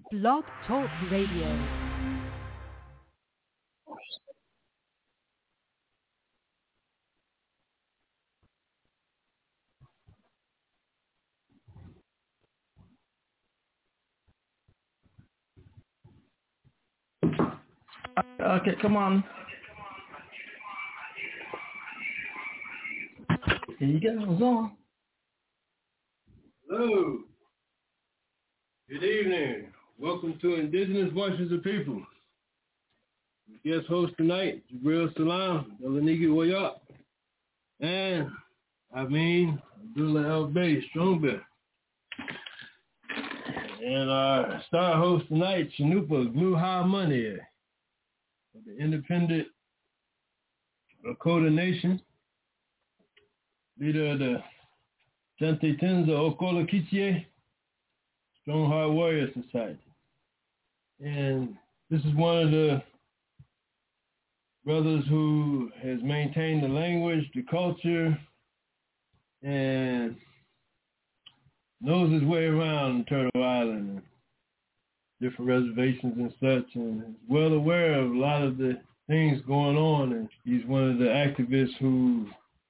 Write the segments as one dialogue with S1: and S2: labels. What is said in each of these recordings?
S1: Blog Talk Radio.
S2: Okay, come on. Here you go, it's on.
S3: Hello. Good evening. Welcome to Indigenous Voices of People. Guest host tonight, Jabril Salam, Elanigi Wayap, and Abdullah El Bay, Strongbear. And our star host tonight, Shanupa Gnu Money of the Independent Lakota Nation, leader of the Sante Tenza Okola Kichie Strongheart Warrior Society. And this is one of the brothers who has maintained the language, the culture, and knows his way around Turtle Island and different reservations and such, and is well aware of a lot of the things going on. And he's one of the activists who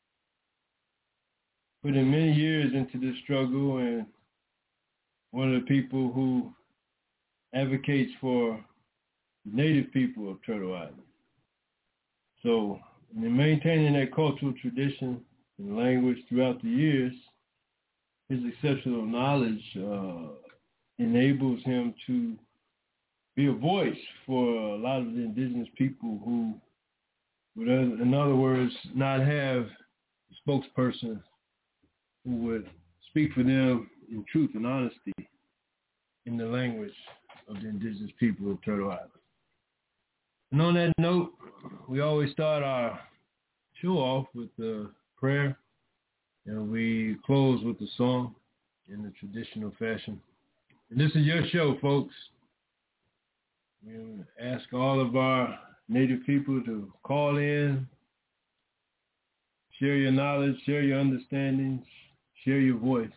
S3: put in many years into this struggle, and one of the people who advocates for the native people of Turtle Island. So in maintaining that cultural tradition and language throughout the years, his exceptional knowledge enables him to be a voice for a lot of the indigenous people who would, in other words, not have a spokesperson who would speak for them in truth and honesty in the language of the indigenous people of Turtle Island. And on that note, we always start our show off with a prayer, and we close with a song in the traditional fashion. And this is your show, folks. We ask all of our native people to call in, share your knowledge, share your understandings, share your voice,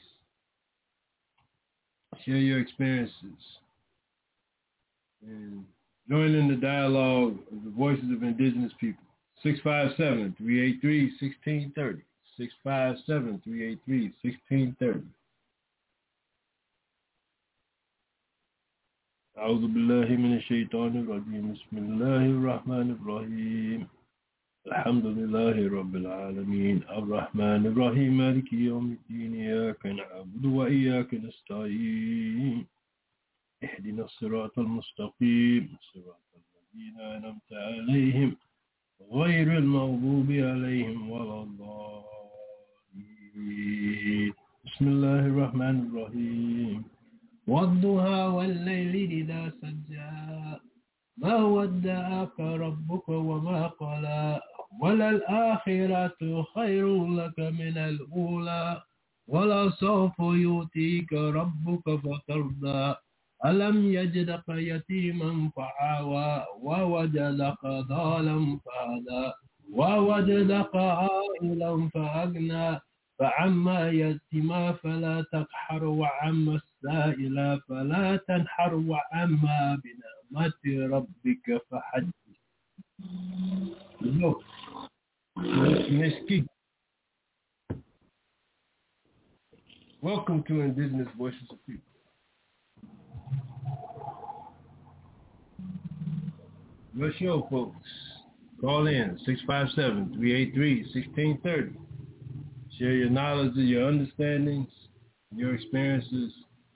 S3: share your experiences, and join in the dialogue of the voices of indigenous people. 657-383-1630. 657-383-1630. أعوذ بالله من الشيطان الرجيم بسم الله الرحمن الرحيم الحمد لله رب العالمين الرحمن الرحيم مالك يوم الدين إياك نعبد وإياك نستعين اهدنا الصراط المستقيم صراط الذين أنعمت عليهم غير المغضوب عليهم ولا الضالين بسم الله الرحمن الرحيم والضحى والليل إذا سجى ما ودعك ربك وما قلى وللآخرة خير لك من الأولى ولسوف يؤتيك ربك فترضى ألم يجدك يتيما فآوى ووجدك ضالا فهدى ووجدك عائلا فأغنى فعما يتيما فلا تقهر وعما السائل فلا تنحر وعما بنعمة ربك فحدث. Welcome to Indigenous Voices of People. Your show, folks. Call in 657-383-1630. Share your knowledge and your understandings, your experiences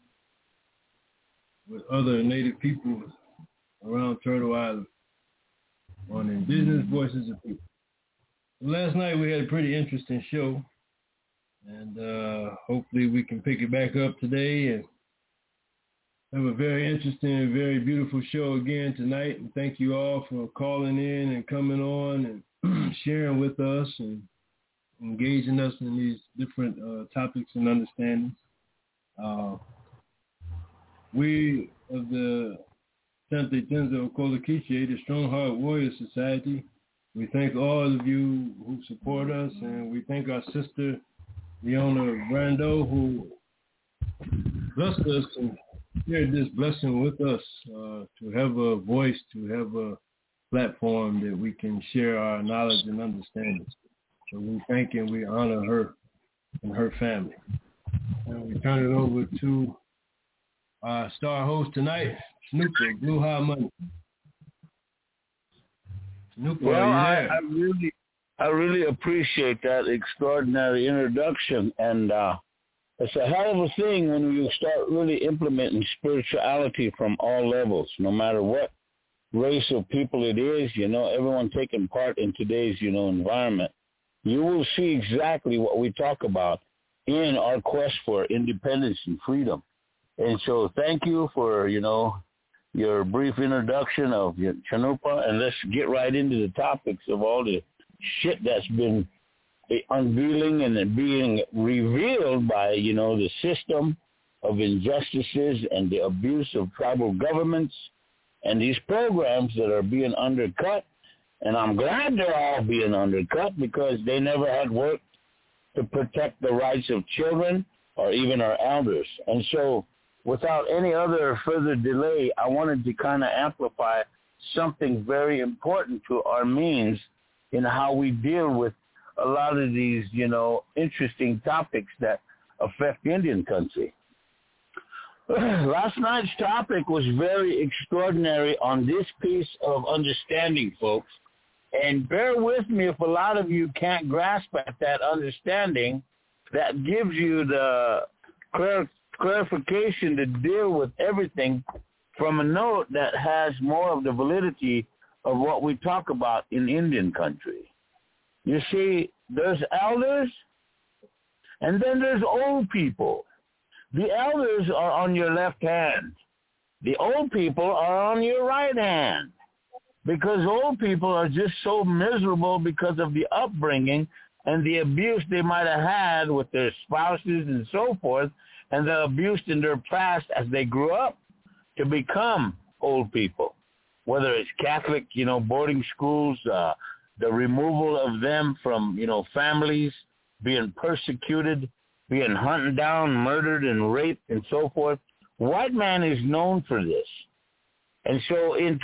S3: with other native people around Turtle Island on Indigenous Voices of People. Last night we had a pretty interesting show, and hopefully we can pick it back up today and have a very interesting and very beautiful show again tonight. And thank you all for calling in and coming on and sharing with us and engaging us in these different topics and understandings. We of the Sante Tenza Okola Kichie, the Strongheart Warrior Society, we thank all of you who support us, and we thank our sister Leona Brando, who blessed us and share this blessing with us, to have a voice, to have a platform that we can share our knowledge and understanding. So we thank and we honor her and her family. And we turn it over to our star host tonight, Snooper, Blue High Money. Snooper,
S4: well,
S3: are you there?
S4: I really appreciate that extraordinary introduction, and it's a hell of a thing when you start really implementing spirituality from all levels, no matter what race of people it is, everyone taking part in today's, environment. You will see exactly what we talk about in our quest for independence and freedom. And so thank you for, your brief introduction of Chanupa, and let's get right into the topics of all the shit that's been unveiling and being revealed by, the system of injustices and the abuse of tribal governments and these programs that are being undercut. And I'm glad they're all being undercut because they never had worked to protect the rights of children or even our elders. And so without any other further delay, I wanted to kind of amplify something very important to our means in how we deal with a lot of these, interesting topics that affect Indian country. Last night's topic was very extraordinary on this piece of understanding, folks. And bear with me if a lot of you can't grasp at that understanding. That gives you the clarification to deal with everything from a note that has more of the validity of what we talk about in Indian country. You see, there's elders, and then there's old people. The elders are on your left hand. The old people are on your right hand, because old people are just so miserable because of the upbringing and the abuse they might have had with their spouses and so forth, and the abuse in their past as they grew up to become old people, whether it's Catholic, boarding schools, the removal of them from, families, being persecuted, being hunted down, murdered, and raped, and so forth. White man is known for this. And so in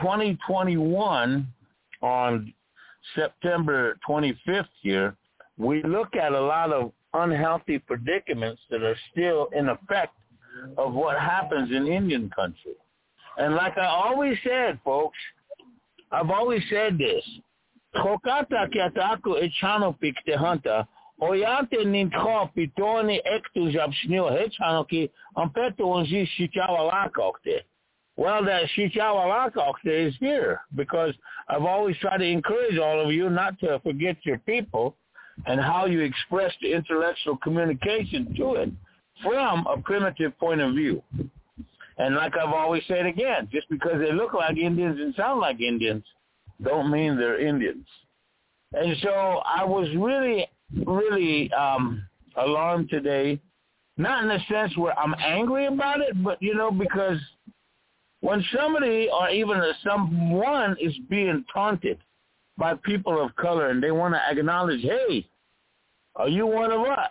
S4: 2021, on September 25th here, we look at a lot of unhealthy predicaments that are still in effect of what happens in Indian country. And like I always said, folks, I've always said this. Kokata kiatako echano pikte hunta, oyante nintho pitoni ektu jabsnio hechanoki ampeto onji shichawalakokte. Well, that shichawalakokte is here because I've always tried to encourage all of you not to forget your people and how you express the intellectual communication to it from a primitive point of view. And like I've always said again, just because they look like Indians and sound like Indians don't mean they're Indians. And so I was really, really alarmed today, not in the sense where I'm angry about it, but, because when somebody or even someone is being taunted by people of color and they want to acknowledge, hey, are you one of us?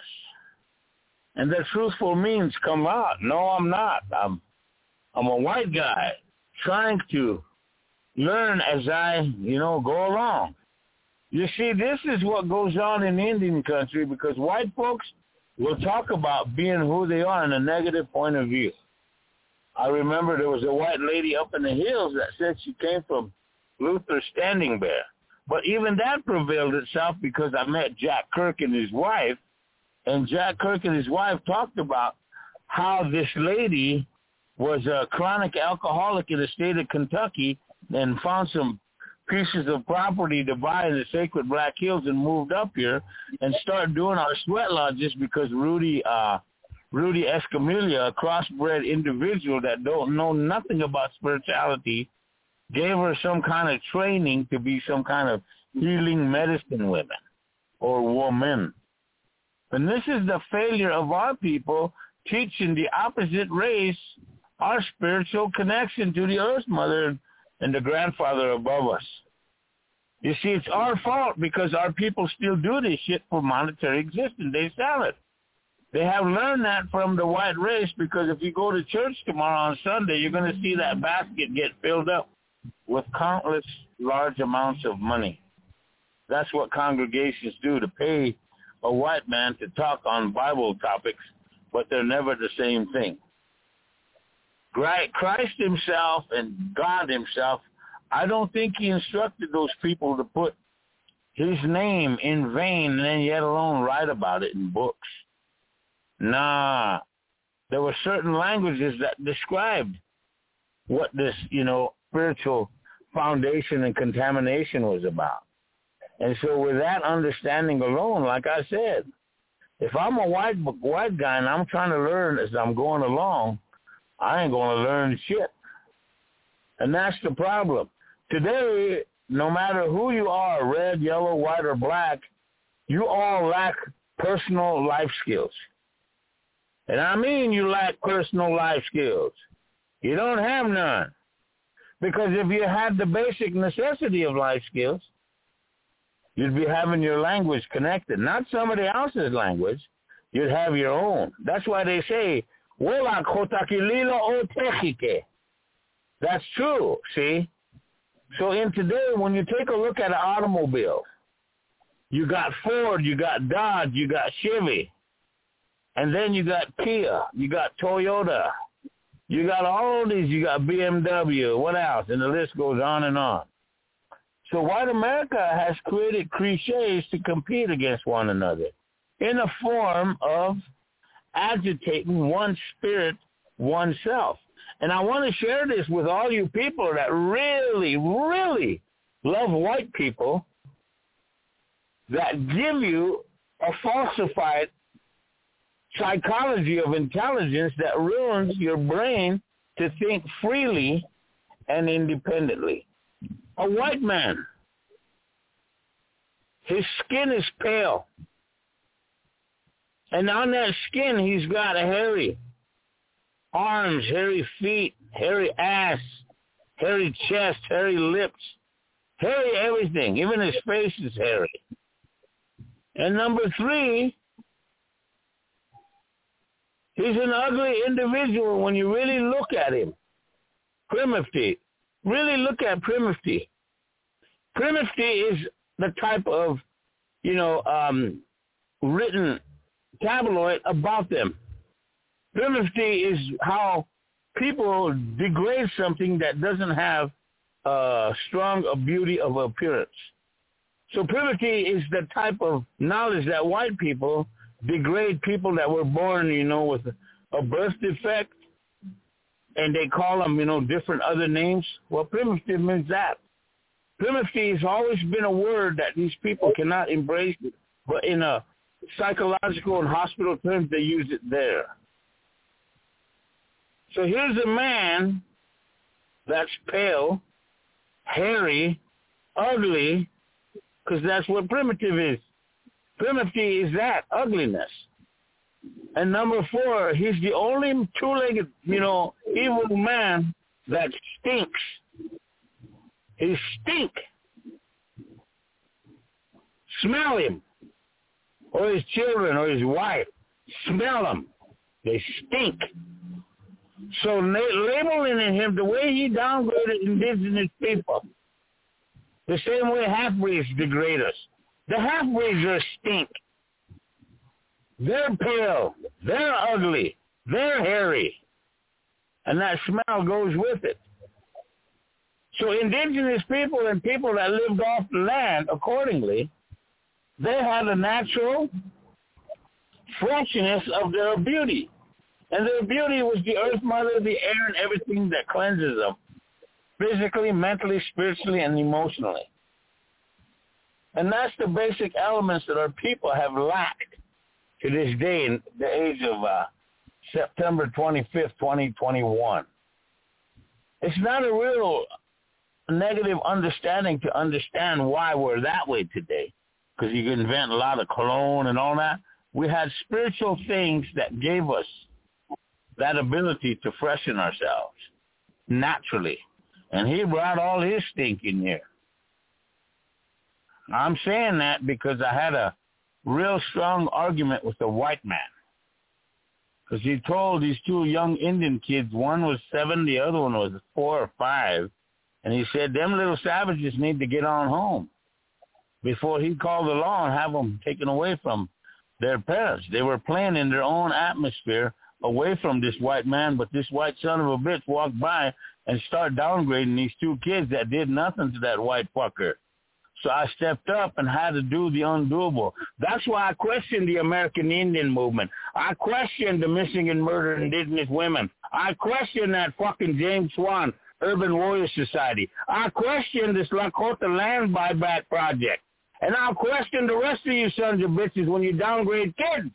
S4: And the truthful means come out. No, I'm not. I'm a white guy trying to learn as I, go along. You see, this is what goes on in Indian country because white folks will talk about being who they are in a negative point of view. I remember there was a white lady up in the hills that said she came from Luther Standing Bear. But even that prevailed itself because I met Jack Kirk and his wife, and Jack Kirk and his wife talked about how this lady was a chronic alcoholic in the state of Kentucky and found some pieces of property to buy in the Sacred Black Hills and moved up here and started doing our sweat lodges because Rudy Escamilla, a crossbred individual that don't know nothing about spirituality, gave her some kind of training to be some kind of healing medicine woman or woman. And this is the failure of our people teaching the opposite race our spiritual connection to the Earth Mother and the grandfather above us. You see, it's our fault because our people still do this shit for monetary existence. They sell it. They have learned that from the white race, because if you go to church tomorrow on Sunday, you're going to see that basket get filled up with countless large amounts of money. That's what congregations do, to pay a white man to talk on Bible topics, but they're never the same thing. Christ himself and God himself, I don't think he instructed those people to put his name in vain and then yet alone write about it in books. Nah, there were certain languages that described what this, spiritual foundation and contamination was about. And so with that understanding alone, like I said, if I'm a white guy and I'm trying to learn as I'm going along, I ain't going to learn shit. And that's the problem. Today, no matter who you are, red, yellow, white, or black, you all lack personal life skills. And I mean you lack personal life skills. You don't have none. Because if you had the basic necessity of life skills, you'd be having your language connected. Not somebody else's language. You'd have your own. That's why they say, that's true, see? So in today, when you take a look at an automobile, you got Ford, you got Dodge, you got Chevy, and then you got Kia, you got Toyota, you got all these, you got BMW, what else? And the list goes on and on. So white America has created cliches to compete against one another in a form of agitating one spirit, oneself. And I want to share this with all you people that really, really love white people, that give you a falsified psychology of intelligence that ruins your brain to think freely and independently. A white man, his skin is pale. And on that skin, he's got a hairy arms, hairy feet, hairy ass, hairy chest, hairy lips, hairy everything. Even his face is hairy. And number 3, he's an ugly individual when you really look at him. Primitive. Really look at Primitive. Primitive is the type of, written tabloid about them. Primitive is how people degrade something that doesn't have strong a beauty of appearance. So primitive is the type of knowledge that white people degrade people that were born, with a birth defect, and they call them, different other names. Well, primitive means that. Primitive has always been a word that these people cannot embrace, but in a psychological and hospital terms, they use it there. So here's a man that's pale, hairy, ugly, because that's what primitive is. Primitive is that, ugliness. And number 4, he's the only two-legged, evil man that stinks. He stink. Smell him. Or his children or his wife. Smell them. They stink. So labeling him the way he downgraded indigenous people, the same way half-breeds degrade us. The half-breeds are stink. They're pale. They're ugly. They're hairy. And that smell goes with it. So indigenous people and people that lived off the land, accordingly, they had a natural freshness of their beauty. And their beauty was the earth mother, the air, and everything that cleanses them, physically, mentally, spiritually, and emotionally. And that's the basic elements that our people have lacked to this day in the age of September 25th, 2021. It's not a real negative understanding to understand why we're that way today, because you can invent a lot of cologne and all that. We had spiritual things that gave us that ability to freshen ourselves naturally. And he brought all his stink in here. I'm saying that because I had a real strong argument with a white man. because he told these two young Indian kids, one was 7, the other one was 4 or 5, and he said, them little savages need to get on home before he called the law and have them taken away from their parents. They were playing in their own atmosphere away from this white man, but this white son of a bitch walked by and started downgrading these two kids that did nothing to that white fucker. So I stepped up and had to do the undoable. That's why I questioned the American Indian movement. I questioned the missing and murdered indigenous women. I questioned that fucking James Swan Urban Warrior Society. I questioned this Lakota land buyback project. And I'll question the rest of you sons of bitches when you downgrade kids.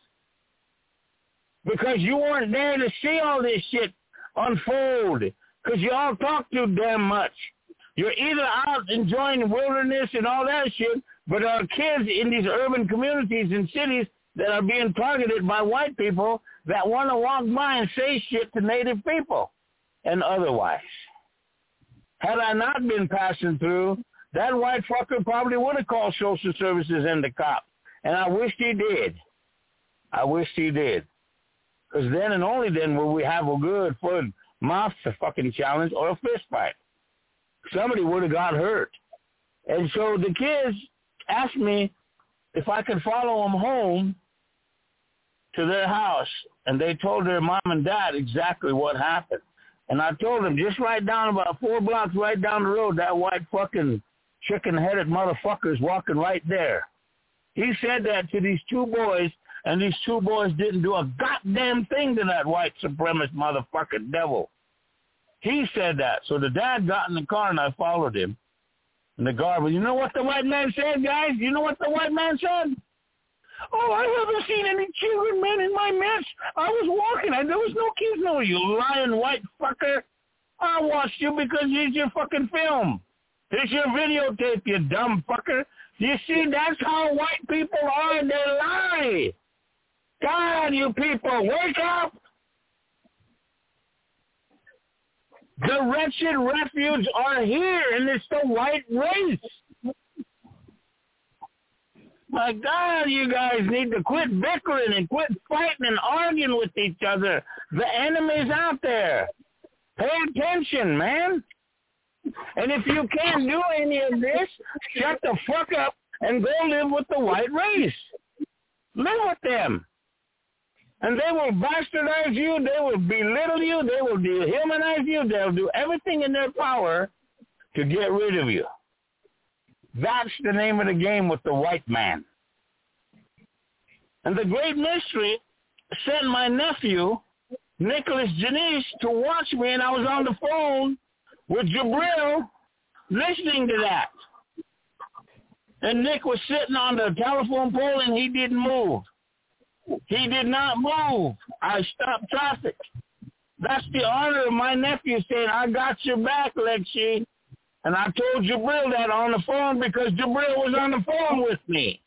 S4: Because you weren't there to see all this shit unfold. Because you all talk too damn much. You're either out enjoying the wilderness and all that shit, but our kids in these urban communities and cities that are being targeted by white people that want to walk by and say shit to Native people and otherwise. Had I not been passing through, that white fucker probably would have called social services and the cops. And I wished he did. I wished he did. Because then and only then will we have a good full mouth fucking challenge or a fist fight. Somebody would have got hurt. And so the kids asked me if I could follow them home to their house. And they told their mom and dad exactly what happened. And I told them, just right down about 4 blocks right down the road, that white fucking chicken-headed motherfucker's walking right there. He said that to these 2 boys, and these 2 boys didn't do a goddamn thing to that white supremacist motherfucking devil. He said that. So the dad got in the car, and I followed him. And the guard, well, you know what the white man said, guys? You know what the white man said? Oh, I haven't seen any children, man, in my midst. I was walking, and there was no kids. No, you lying white fucker. I watched you because here's your fucking film. Here's your videotape, you dumb fucker. You see, that's how white people are. They lie. God, you people, wake up. The wretched refuge are here, and it's the white race. My God, you guys need to quit bickering and quit fighting and arguing with each other. The enemy's out there. Pay attention, man. And if you can't do any of this, shut the fuck up and go live with the white race. Live with them. And they will bastardize you, they will belittle you, they will dehumanize you, they'll do everything in their power to get rid of you. That's the name of the game with the white man. And the great mystery sent my nephew, Nicholas Janice, to watch me, and I was on the phone with Jabril listening to that. And Nick was sitting on the telephone pole, and he didn't move. He did not move. I stopped traffic. That's the honor of my nephew saying, I got your back, Lexi. And I told Jabril that on the phone because Jabril was on the phone with me.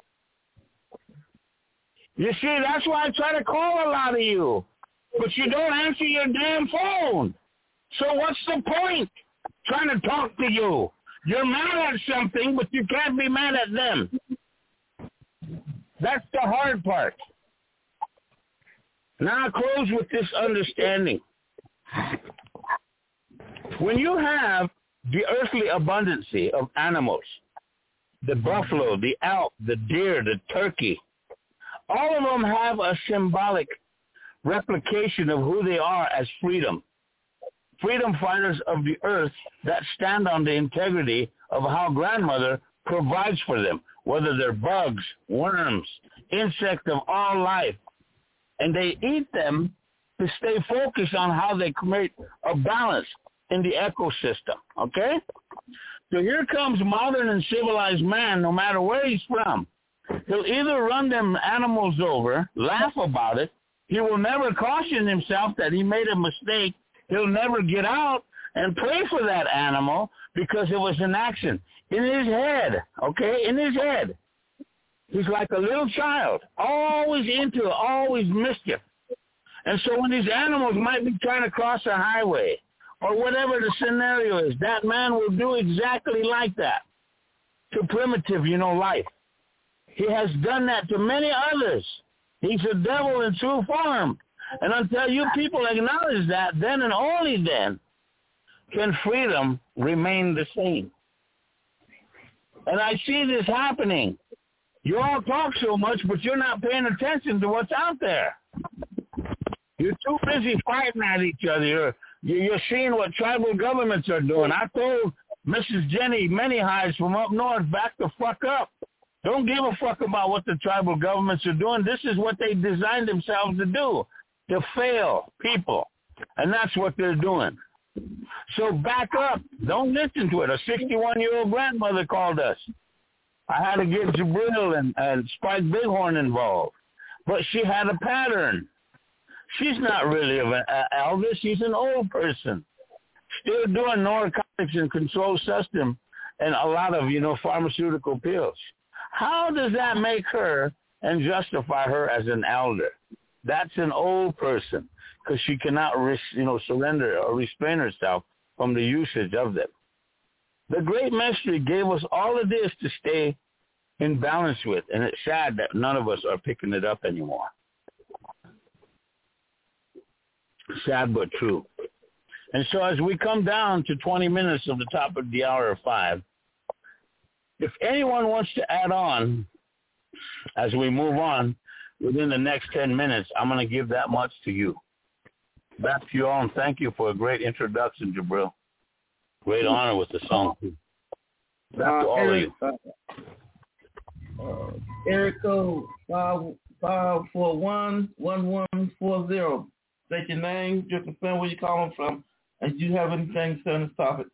S4: You see, that's why I try to call a lot of you. But you don't answer your damn phone. So what's the point trying to talk to you? You're mad at something, but you can't be mad at them. That's the hard part. Now I close with this understanding. When you have the earthly abundancy of animals, the buffalo, the elk, the deer, the turkey, all of them have a symbolic replication of who they are as freedom. Freedom fighters of the earth that stand on the integrity of how grandmother provides for them, whether they're bugs, worms, insects of all life. And they eat them to stay focused on how they create a balance in the ecosystem, okay? So here comes modern and civilized man, no matter where he's from. He'll either run them animals over, laugh about it. He will never caution himself that he made a mistake. He'll never get out and pray for that animal because it was an accident. In his head, okay, in his head. He's like a little child, always into it, always mischief. And so when these animals might be trying to cross a highway or whatever the scenario is, that man will do exactly like that to primitive, life. He has done that to many others. He's a devil in true form. And until you people acknowledge that, then and only then can freedom remain the same. And I see this happening. You all talk so much, but you're not paying attention to what's out there. You're too busy fighting at each other. You're seeing what tribal governments are doing. I told Mrs. Jenny Many Highs from up north, back the fuck up. Don't give a fuck about what the tribal governments are doing. This is what they designed themselves to do, to fail people. And that's what they're doing. So back up. Don't listen to it. A 61-year-old grandmother called us. I had to get Jabril and Spike Bighorn involved. But she had a pattern. She's not really an elder. She's an old person. Still doing narcotics and controlled system and a lot of, pharmaceutical pills. How does that make her and justify her as an elder? That's an old person because she cannot, surrender or restrain herself from the usage of them. The Great Mystery gave us all of this to stay in balance with, and it's sad that none of us are picking it up anymore. Sad but true. And so as we come down to 20 minutes of the top of the hour of 5, if anyone wants to add on as we move on within the next 10 minutes, I'm going to give that much to you. Back to you all, and thank you for a great introduction, Jabril. Great honor with the song. Back to all of you.
S2: Area code 541-1140. State your name, just confirm where you're calling from, and do you have anything to say on this topic?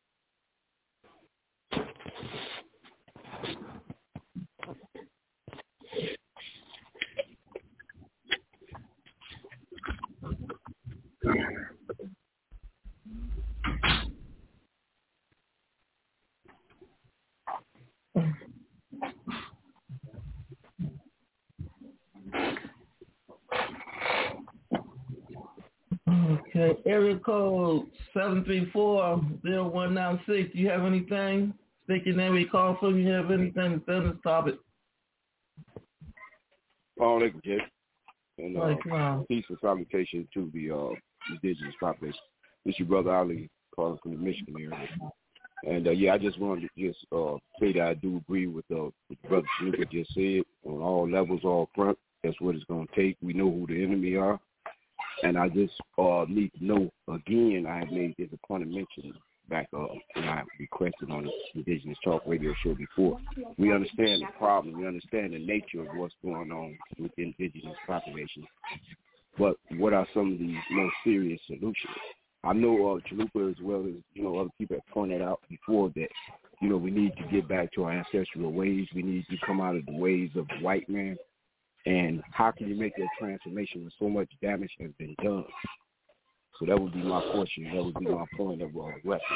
S2: Okay, area code 734-0196. Do you have anything? State your name, where you call from. You have anything to say on this topic?
S5: Paul Jay. And peace and salutation to the indigenous population. This is your brother Ali calling from the Michigan area. And I just wanted to say that I do agree with what Brother Shanuka just said on all levels, all front. That's what it's going to take. We know who the enemy are. And I just need to know, again, I have made this a point of mention back when I requested on the Indigenous Talk Radio show before. We understand the problem. We understand the nature of what's going on with the indigenous population. But what are some of the most serious solutions? I know Chalupa, as well as, other people have pointed out before that, we need to get back to our ancestral ways. We need to come out of the ways of the white man. And how can you make that transformation when so much damage has been done? So that would be my question. That would be my point of reference.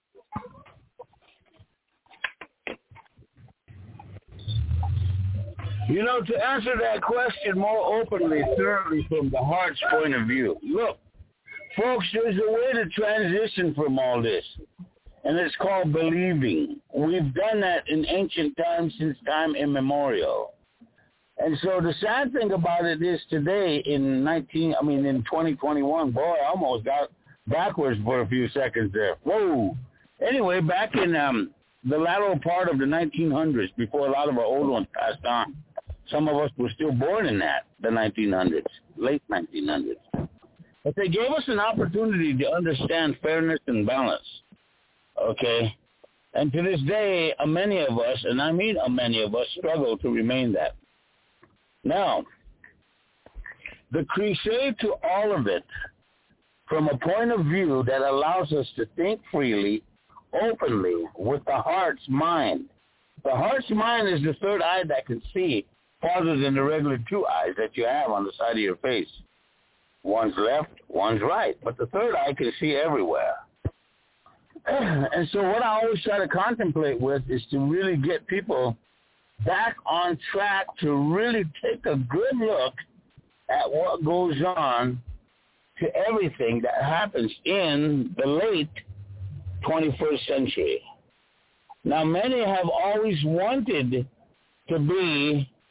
S4: To answer that question more openly, thoroughly from the heart's point of view. Look, folks, there's a way to transition from all this, and it's called believing. We've done that in ancient times since time immemorial. And so the sad thing about it is today in 2021, boy, I almost got backwards for a few seconds there. Whoa. Anyway, back in the lateral part of the 1900s, before a lot of our old ones passed on, some of us were still born in the 1900s, late 1900s. But they gave us an opportunity to understand fairness and balance, okay? And to this day, many of us, and I mean many of us, struggle to remain that. Now, the crusade to all of it, from a point of view that allows us to think freely, openly, with the heart's mind. The heart's mind is the third eye that can see farther than the regular two eyes that you have on the side of your face. One's left, one's right, but the third eye can see everywhere. And so what I always try to contemplate with is to really get people back on track to really take a good look at what goes on to everything that happens in the late 21st century. Now, many have always wanted to be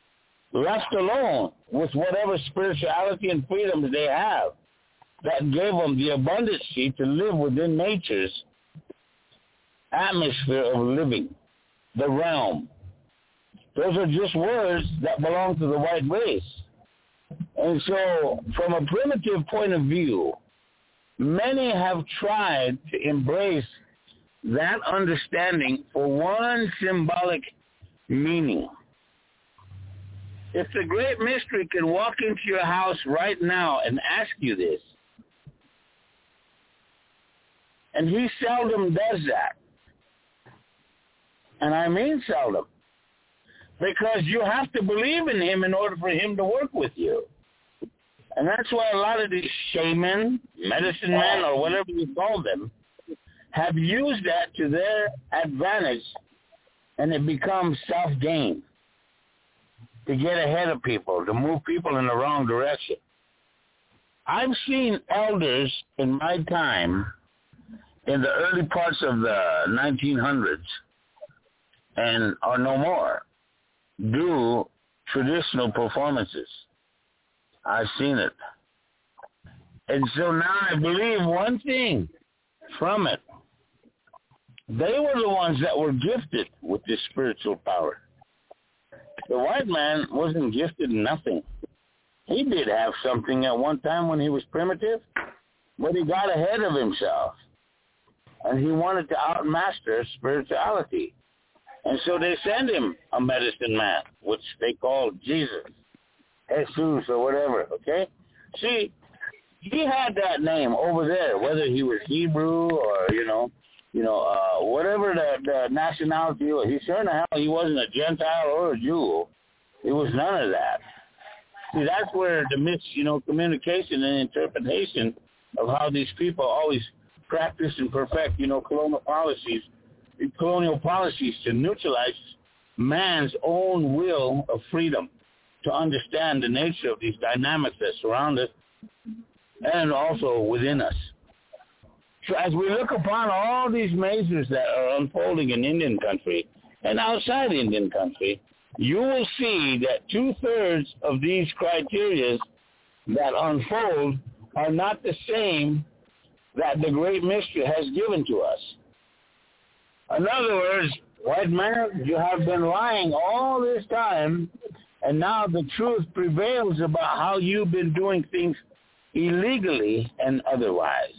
S4: left alone with whatever spirituality and freedoms they have that gave them the abundancy to live within nature's atmosphere of living, the realm. Those are just words that belong to the white race. And so from a primitive point of view, many have tried to embrace that understanding for one symbolic meaning. If the great mystery can walk into your house right now and ask you this, and he seldom does that, and I mean seldom, because you have to believe in him in order for him to work with you. And that's why a lot of these shaman, medicine men, or whatever you call them, have used that to their advantage, and it becomes self-gain to get ahead of people, to move people in the wrong direction. I've seen elders in my time in the early parts of the 1900s and or no more do traditional performances. I've seen it. And so now I believe one thing from it. They were the ones that were gifted with this spiritual power. The white man wasn't gifted nothing. He did have something at one time when he was primitive, but he got ahead of himself. And he wanted to outmaster spirituality. And so they sent him a medicine man, which they called Jesus, Jesus or whatever, okay? See, he had that name over there, whether he was Hebrew or, whatever the nationality was. He sure in the hell he wasn't a Gentile or a Jew. It was none of that. See, that's where the communication and interpretation of how these people always practice and perfect, colonial policies to neutralize man's own will of freedom, to understand the nature of these dynamics that surround us and also within us. So as we look upon all these measures that are unfolding in Indian country and outside Indian country, you will see that 2/3 of these criteria that unfold are not the same that the great mystery has given to us. In other words, white man, you have been lying all this time, and now the truth prevails about how you've been doing things illegally and otherwise.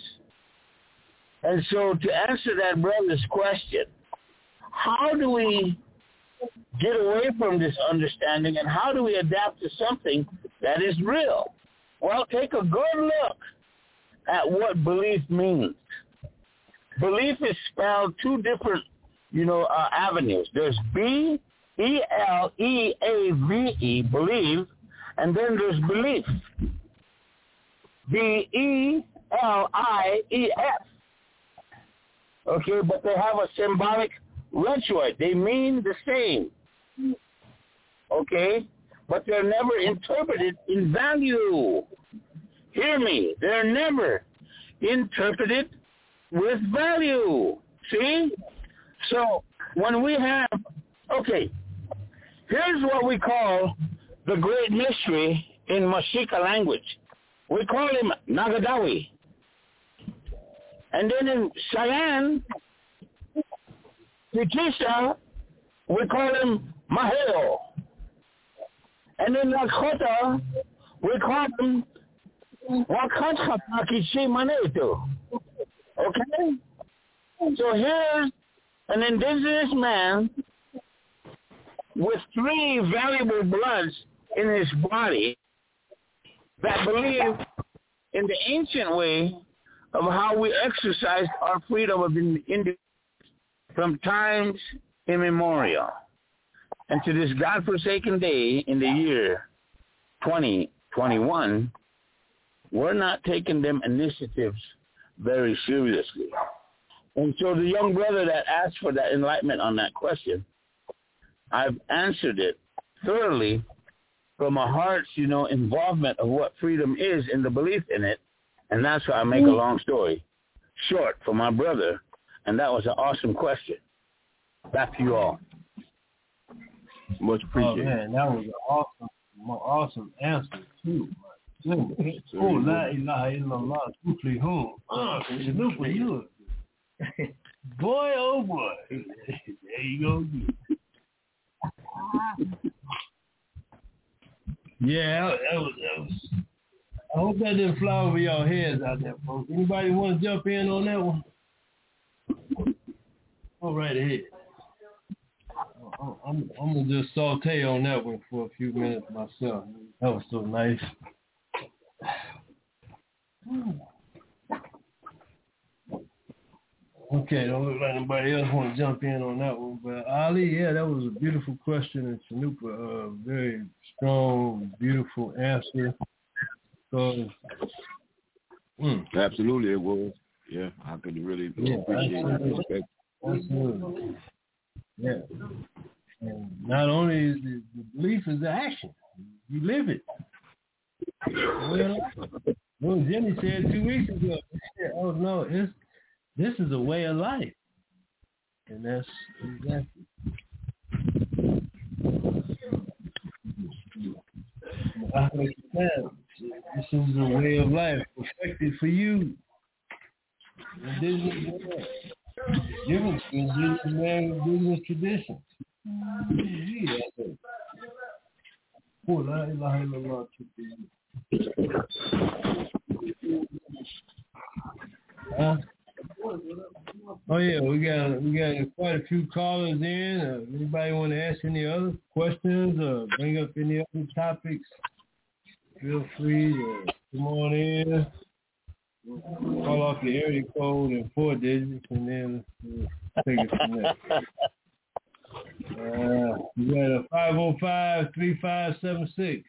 S4: And so to answer that brother's question, how do we get away from this understanding, and how do we adapt to something that is real? Well, take a good look at what belief means. Belief is spelled two different, avenues. There's B-E-L-E-A-V-E, believe, and then there's belief. B-E-L-I-E-F. Okay, but they have a symbolic ritual. They mean the same. Okay, but they're never interpreted in value. Hear me. They're never interpreted with value. See? So when we have, here's what we call the great mystery in Mashika language. We call him Nagadawi. And then in Cheyenne, Tikisha, we call him Maheo. And in Lakota, we call him Wakatchapakishi Maneto. Okay? So here's an indigenous man with 3 valuable bloods in his body that believe in the ancient way of how we exercised our freedom of independence from times immemorial. And to this godforsaken day in the year 2021, we're not taking them initiatives very seriously. And so the young brother that asked for that enlightenment on that question, I've answered it thoroughly from a heart's, involvement of what freedom is and the belief in it. And that's why I make a long story short for my brother. And that was an awesome question. Back to you all.
S5: Much appreciated.
S3: Oh, man, that was an more awesome answer too. Oh, la ilaha illallah, Sufli hum. Shanupa, you. Boy, oh boy. There you go. Yeah, that was. I hope that didn't fly over y'all heads out there, folks. Anybody want to jump in on that one? Go right ahead. I'm gonna just saute on that one for a few minutes myself. That was so nice. Okay, don't look like anybody else want to jump in on that one. But Ali, yeah, that was a beautiful question, and Shanupa, very strong, beautiful answer. So,
S5: absolutely, it was. Yeah, I could really appreciate that.
S3: Absolutely. Yeah. And not only is the belief is the action. You live it. Well, Jimmy said 2 weeks ago, he said, oh no, this is a way of life. And that's exactly. This is a way of life perfected for you. Different business traditions. Oh yeah, we got quite a few callers in. Anybody want to ask any other questions or bring up any other topics? Feel free to come on in. Call off the area code and 4 digits, and then we'll take it from there. We got a 505-3576.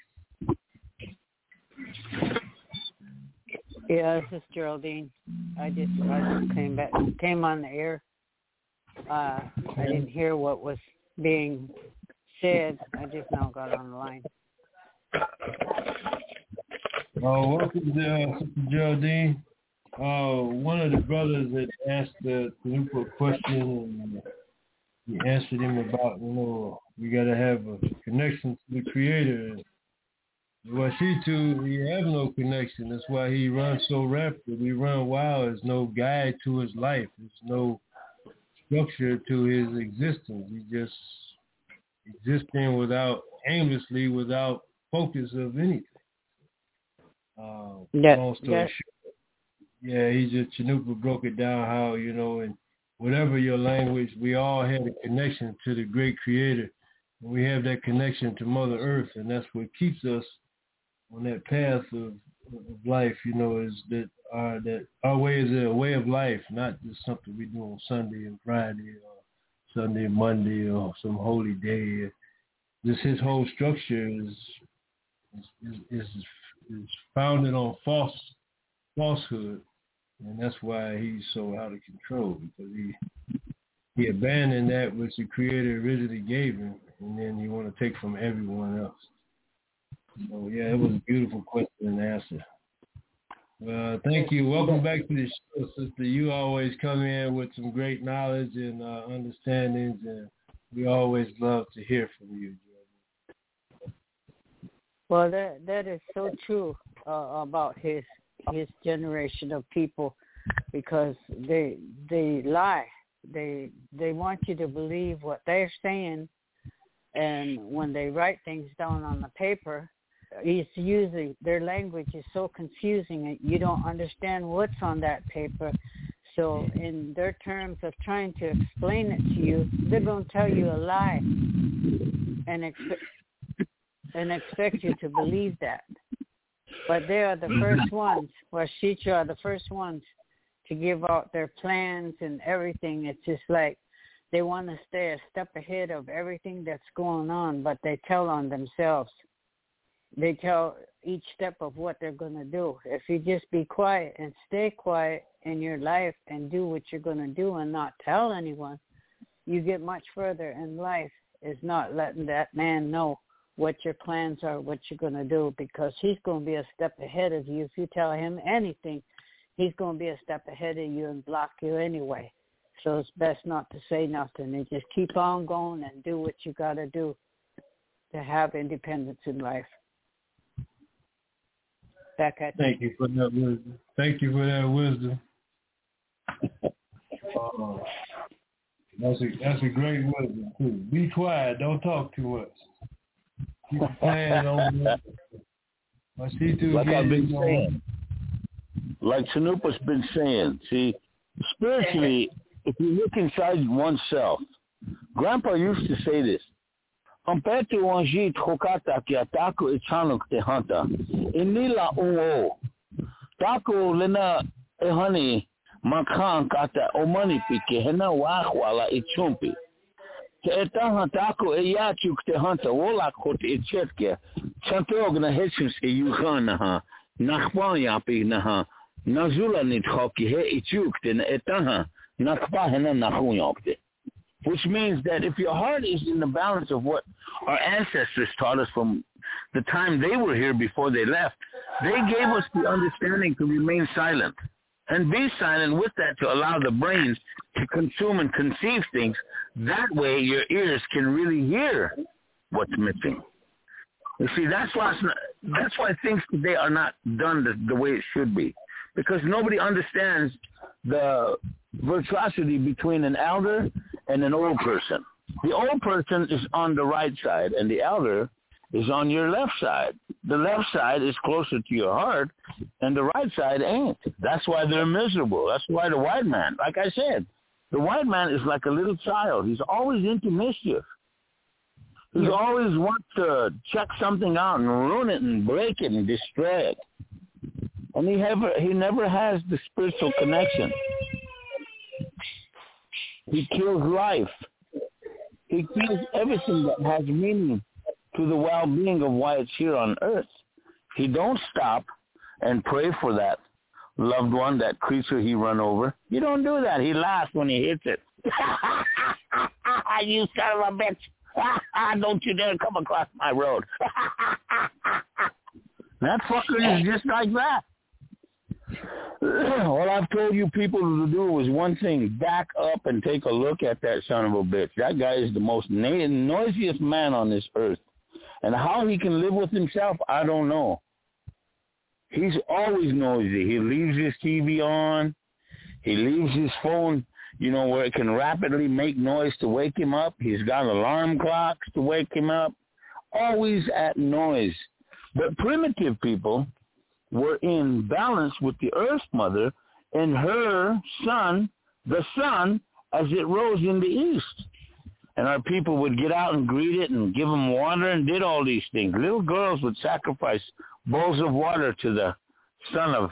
S6: Yeah, this is Geraldine. I just came on the air. I didn't hear what was being said. I just now got on the line.
S3: Welcome, Sister Geraldine. One of the brothers had asked the Shanupa question, and he answered him about, we got to have a connection to the Creator. Well, he have no connection. That's why he runs so rapid. He run wild. There's no guide to his life. There's no structure to his existence. He just existing aimlessly, without focus of anything. Shanupa broke it down how, in whatever your language, we all had a connection to the great Creator. And we have that connection to Mother Earth, and that's what keeps us on that path of life, is that our way is a way of life, not just something we do on Sunday and Friday or Sunday and Monday or some holy day. Just his whole structure is founded on falsehood, and that's why he's so out of control, because he abandoned that which the Creator originally gave him, and then you want to take from everyone else. So yeah, it was a beautiful question and answer. Thank you. Welcome back to the show, sister. You always come in with some great knowledge and understandings, and we always love to hear from you.
S6: Well, that is so true about his generation of people, because they lie. They want you to believe what they're saying, and when they write things down on the paper, it's usually their language is so confusing you don't understand what's on that paper. So in their terms of trying to explain it to you, they're going to tell you a lie and expect you to believe that. But they are the first ones, Shicha are the first ones to give out their plans and everything. It's just like they want to stay a step ahead of everything that's going on, but they tell on themselves. They tell each step of what they're going to do. If you just be quiet and stay quiet in your life and do what you're going to do and not tell anyone, you get much further in life. Is not letting that man know what your plans are, what you're going to do, because he's going to be a step ahead of you. If you tell him anything, he's going to be a step ahead of you and block you anyway. So it's best not to say nothing and just keep on going and do what you got to do to have independence in life. back at
S3: Thank you for that wisdom. Thank you for that wisdom. That's a great wisdom too. Be quiet. Don't talk too much. Keep your plan on that.
S4: Like I've been saying, like Sanupa's been saying, see, spiritually, if you look inside oneself, Grandpa used to say this. Compared to Wanjit Hokata ki atako ichanuk te hanta, inila ungo, tako lena ehani makhan kata omani pike hena wakwala ichumpi. Te etaha tako eyachuk te hanta wola kot ichetke, chantog na hechus e yuhanaha, nakwanyapi naha, nazula nithoki he ichuk te na etaha, nakpa hena nakunyokte. Which means that if your heart is in the balance of what our ancestors taught us from the time they were here before they left, they gave us the understanding to remain silent and be silent with that to allow the brains to consume and conceive things. That way your ears can really hear what's missing. You see, that's why things today are not done the way it should be, because nobody understands the virtuosity between an elder and an old person. The old person is on the right side, and the elder is on your left side. The left side is closer to your heart, and the right side ain't. That's why they're miserable. That's why the white man, like I said, the white man is like a little child. He's always into mischief. He always wants to check something out and ruin it and break it and destroy it. And he never has the spiritual connection. He kills life. He kills everything that has meaning to the well-being of why it's here on earth. He don't stop and pray for that loved one, that creature he run over. You don't do that. He laughs when he hits it. You son of a bitch. Don't you dare come across my road. That fucker is just like that. All I've told you people to do is one thing: back up and take a look at that son of a bitch. That guy is the most noisiest man on this earth. And how he can live with himself, I don't know. He's always noisy. He leaves his TV on. He leaves his phone, where it can rapidly make noise to wake him up. He's got alarm clocks to wake him up. Always at noise. But primitive people were in balance with the Earth Mother and her sun, the sun, as it rose in the east. And our people would get out and greet it and give them water and did all these things. Little girls would sacrifice bowls of water to the son of,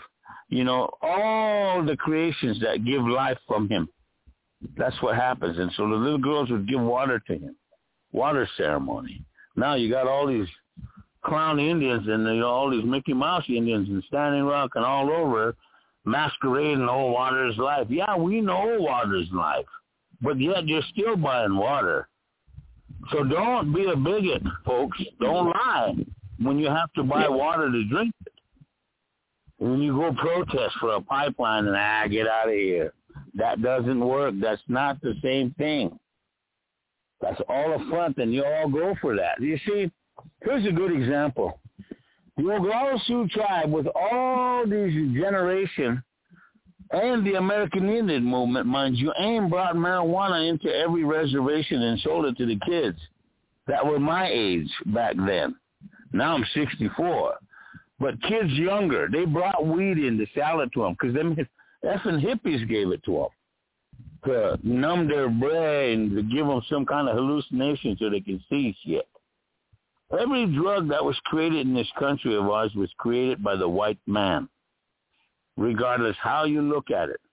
S4: all the creations that give life from him. That's what happens. And so the little girls would give water to him, water ceremony. Now you got all these clown Indians and all these Mickey Mouse Indians and Standing Rock and all over masquerading, water is life. Yeah, we know water is life, but yet you're still buying water. So don't be a bigot, folks. Don't lie when you have to buy water to drink it. When you go protest for a pipeline and get out of here. That doesn't work. That's not the same thing. That's all a front, and you all go for that. You see, here's a good example. The Oglala Sioux tribe, with all these generations, and the American Indian movement, mind you, AIM brought marijuana into every reservation and sold it to the kids that were my age back then. Now I'm 64. But kids younger, they brought weed in to sell it to them because them effing hippies gave it to them to numb their brain, to give them some kind of hallucination so they can see shit. Every drug that was created in this country of ours was created by the white man, regardless how you look at it.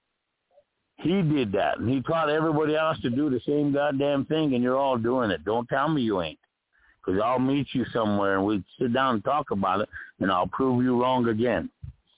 S4: He did that, and he taught everybody else to do the same goddamn thing, and you're all doing it. Don't tell me you ain't, because I'll meet you somewhere, and we sit down and talk about it, and I'll prove you wrong again.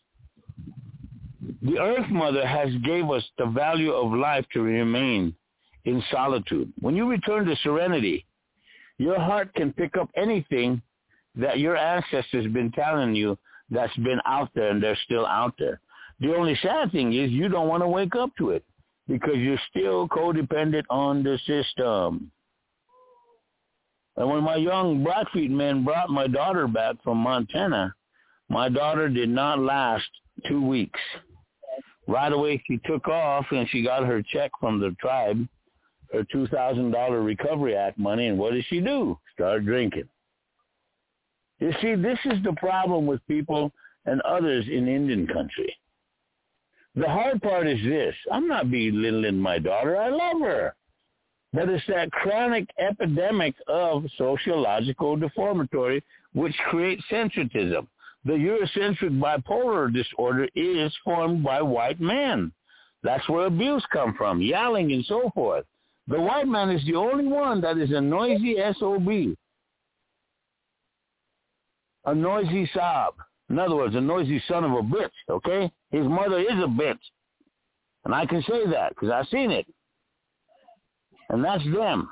S4: The Earth Mother has gave us the value of life to remain in solitude. When you return to serenity, your heart can pick up anything that your ancestors have been telling you that's been out there, and they're still out there. The only sad thing is you don't want to wake up to it because you're still codependent on the system. And when my young Blackfeet men brought my daughter back from Montana, My daughter did not last 2 weeks. Right away, she took off, and she got her check from the tribe, her $2,000 Recovery Act money, and what did she do? Start drinking. You see, this is the problem with people and others in Indian country. The hard part is this. I'm not belittling my daughter. I love her. But it's that chronic epidemic of sociological deformity which creates centrism. The Eurocentric bipolar disorder is formed by white men. That's where abuse comes from, yelling and so forth. The white man is the only one that is a noisy SOB, a noisy sob. In other words, a noisy son of a bitch, okay? His mother is a bitch. And I can say that because I've seen it. And that's them.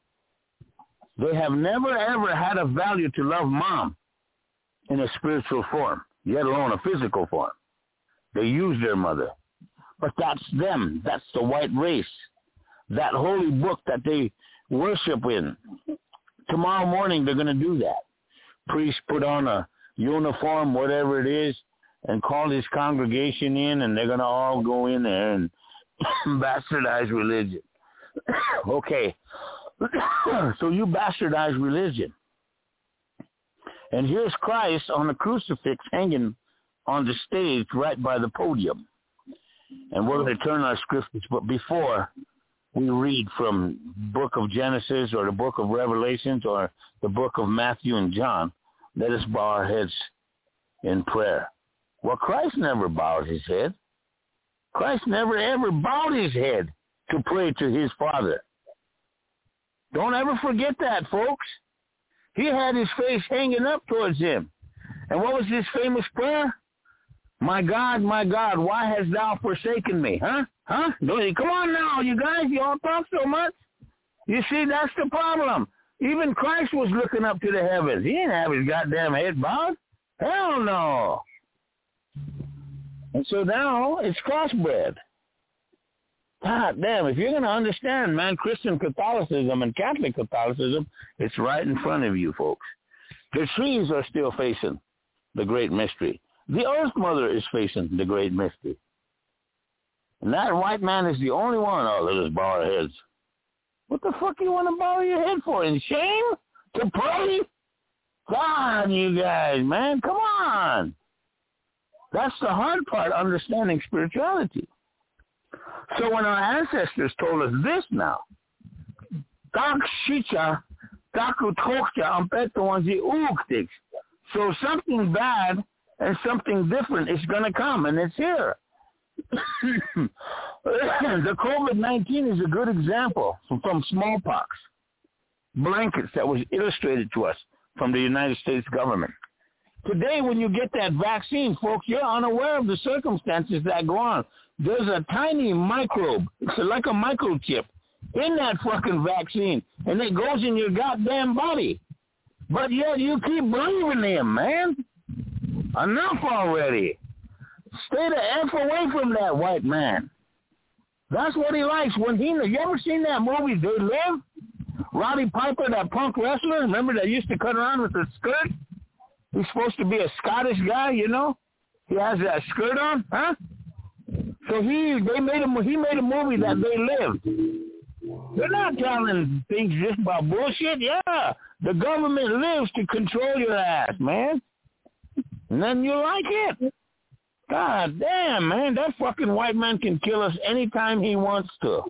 S4: They have never, ever had a value to love mom in a spiritual form, let alone a physical form. They use their mother. But that's them. That's the white race. That holy book that they worship in. Tomorrow morning, they're going to do that. Priest put on a uniform, whatever it is, and call his congregation in, and they're going to all go in there and bastardize religion. Okay. So you bastardize religion. And here's Christ on a crucifix hanging on the stage right by the podium. And we're going to turn our scriptures, but before we read from book of Genesis or the book of Revelations or the book of Matthew and John, let us bow our heads in prayer. Well, Christ never bowed his head. Christ never ever bowed his head to pray to his Father. Don't ever forget that, folks. He had his face hanging up towards him. And what was his famous prayer? My God, why hast thou forsaken me? Huh? Come on now, you guys. You all talk so much. You see, that's the problem. Even Christ was looking up to the heavens. He didn't have his goddamn head bowed. Hell no. And so now it's crossbred. God damn, if you're going to understand, man, Christian Catholicism and Catholic Catholicism, it's right in front of you, folks. The trees are still facing the great mystery. The Earth Mother is facing the great mystery. And that white man is the only one. Oh, let us bow our heads. What the fuck you want to bow your head for? In shame? To pray? God, you guys, man, come on. That's the hard part, understanding spirituality. So when our ancestors told us this now, so something bad and something different is going to come, and it's here. The COVID-19 is a good example from smallpox blankets that was illustrated to us from the United States government. Today, when you get that vaccine, folks, you're unaware of the circumstances that go on. There's a tiny microbe. It's like a microchip in that fucking vaccine, and it goes in your goddamn body. But yet you keep believing him, man. Enough already. Stay the F away from that white man. That's what he likes. You ever seen that movie, They Live? Roddy Piper, that punk wrestler, remember that used to cut around with a skirt? He's supposed to be a Scottish guy, you know? He has that skirt on, huh? So he made a movie that They Lived. They're not telling things just about bullshit. Yeah, the government lives to control your ass, man. And then you like it. God damn, man, that fucking white man can kill us anytime he wants to.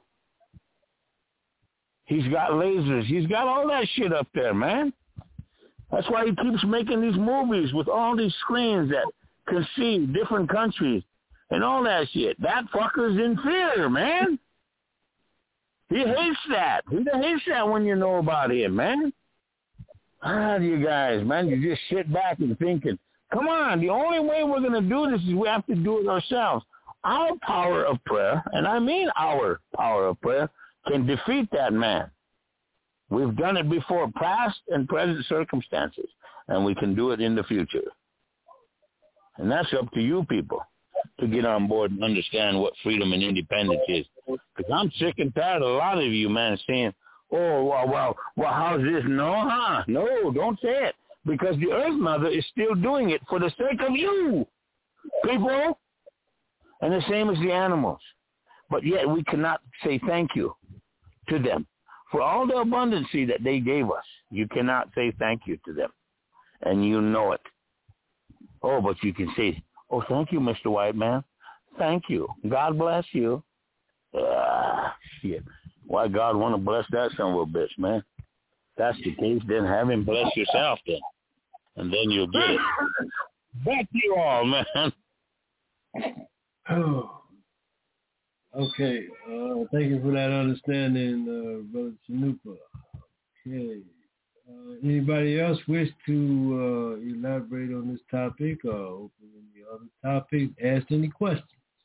S4: He's got lasers. He's got all that shit up there, man. That's why he keeps making these movies with all these screens that can see different countries and all that shit. That fucker's in fear, man. He hates that. He hates that when you know about him, man. You guys, man, you just sit back and thinking, come on, the only way we're going to do this is we have to do it ourselves. Our power of prayer, and I mean our power of prayer, can defeat that man. We've done it before, past and present circumstances, and we can do it in the future. And that's up to you people to get on board and understand what freedom and independence is. Because I'm sick and tired of a lot of you, man, saying, oh, well, how's this? No, huh? No, don't say it. because the Earth Mother is still doing it for the sake of you, people. And the same as the animals. But yet we cannot say thank you to them for all the abundancy that they gave us. You cannot say thank you to them. And you know it. Oh, but you can say, oh, thank you, Mr. White Man. Thank you. God bless you. Shit. Why God want to bless that son of a bitch, man? That's the case, then have him bless yourself then. And then you'll get it. Back to you all, man.
S3: Oh. Okay. Thank you for that understanding, Brother Chanupa. Okay. Anybody else wish to elaborate on this topic or open any other topic? Ask any questions.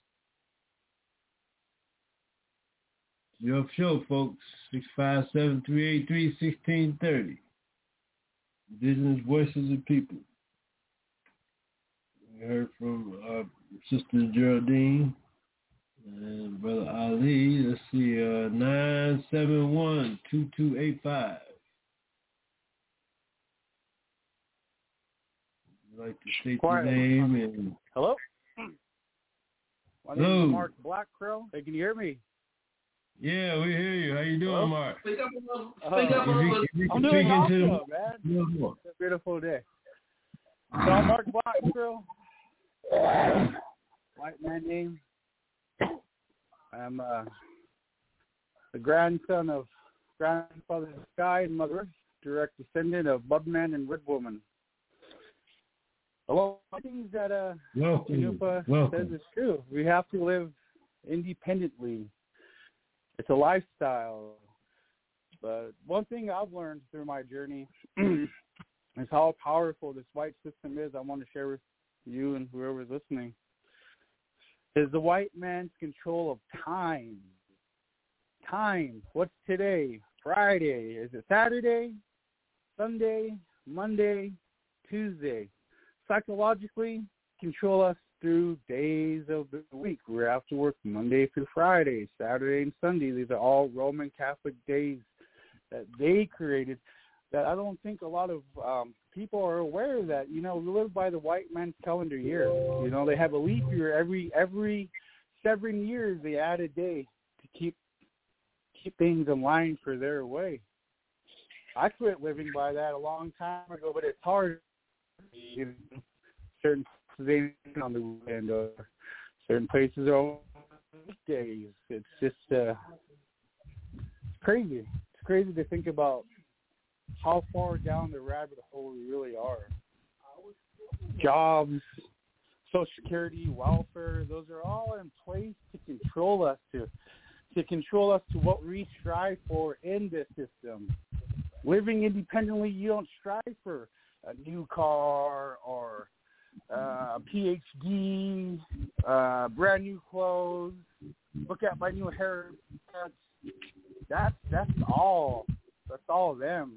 S3: Your show, folks. 657-383-1630. Indigenous Voices of People. We heard from Sister Geraldine and Brother Ali. Let's see, 971-2285. I'd like to state your name and...
S7: Hello? My name is Mark Blackcrow. Hey, can you hear me?
S3: Yeah, we hear you. How you doing, Mark?
S2: Speak up a little.
S7: I'm doing awesome, man. It's a beautiful day. So I'm Mark Blackcrow. White man name. I'm the grandson of Grandfather Sky and Mother Earth, direct descendant of Budman and Red Woman. A lot of things that Chanupa says is true. We have to live independently. It's a lifestyle. But one thing I've learned through my journey is how powerful this white system is. I want to share with you and whoever's listening. Is the white man's control of time. Time. What's today? Friday. Is it Saturday? Sunday? Monday? Tuesday? Psychologically, control us through days of the week. We have to work Monday through Friday, Saturday and Sunday. These are all Roman Catholic days that they created that I don't think a lot of people are aware of that. You know, we live by the white man's calendar year. You know, they have a leap year every 7 years. They add a day to keep things in line for their way. I quit living by that a long time ago, but it's hard. You know, certain places on the weekend or certain places are on weekdays. It's just crazy. It's crazy to think about how far down the rabbit hole we really are. Jobs, Social Security, welfare, those are all in place to control us, to control us to what we strive for in this system. Living independently, you don't strive for a new car or a PhD, brand new clothes. Look at my new haircuts. That's all. That's all them.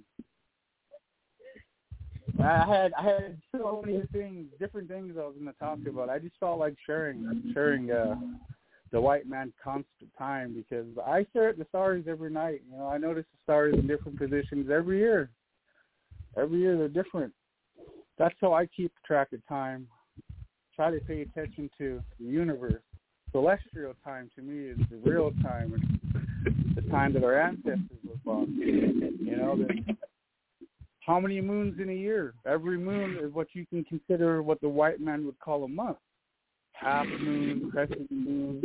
S7: I had so many things, different things I was going to talk about. I just felt like sharing the white man constant time because I stare at the stars every night. You know, I notice the stars in different positions every year. Every year they're different. That's how I keep track of time. Try to pay attention to the universe. Celestial time to me is the real time. It's the time that our ancestors were born. You know, how many moons in a year? Every moon is what you can consider what the white man would call a month. Half moon, crescent moon.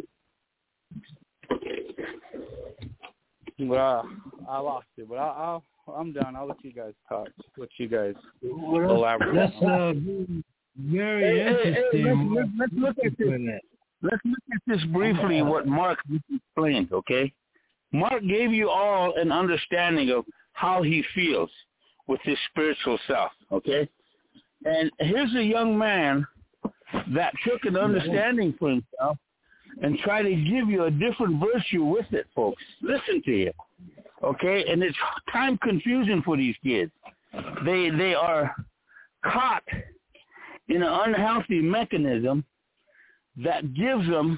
S7: Well, I lost it, but I'm done. I'll let you guys talk. Let you guys elaborate.
S3: That's very interesting.
S4: Let's look at this. Let's look at this briefly. What Mark explained. Okay, Mark gave you all an understanding of how he feels with his spiritual self. Okay, and here's a young man that took an understanding for himself and tried to give you a different virtue with it, folks. Listen to him. Okay, and it's time confusion for these kids. They are caught in an unhealthy mechanism that gives them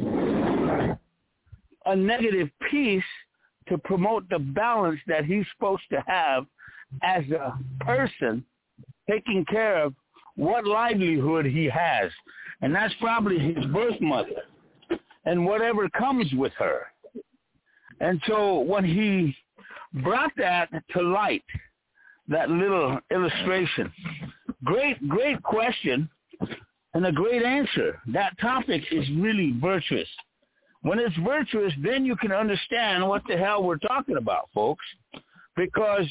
S4: a negative piece to promote the balance that he's supposed to have as a person taking care of what livelihood he has. And that's probably his birth mother and whatever comes with her. And so when he brought that to light, that little illustration, great question and a great answer. That topic is really virtuous. When it's virtuous, then you can understand what the hell we're talking about, folks. Because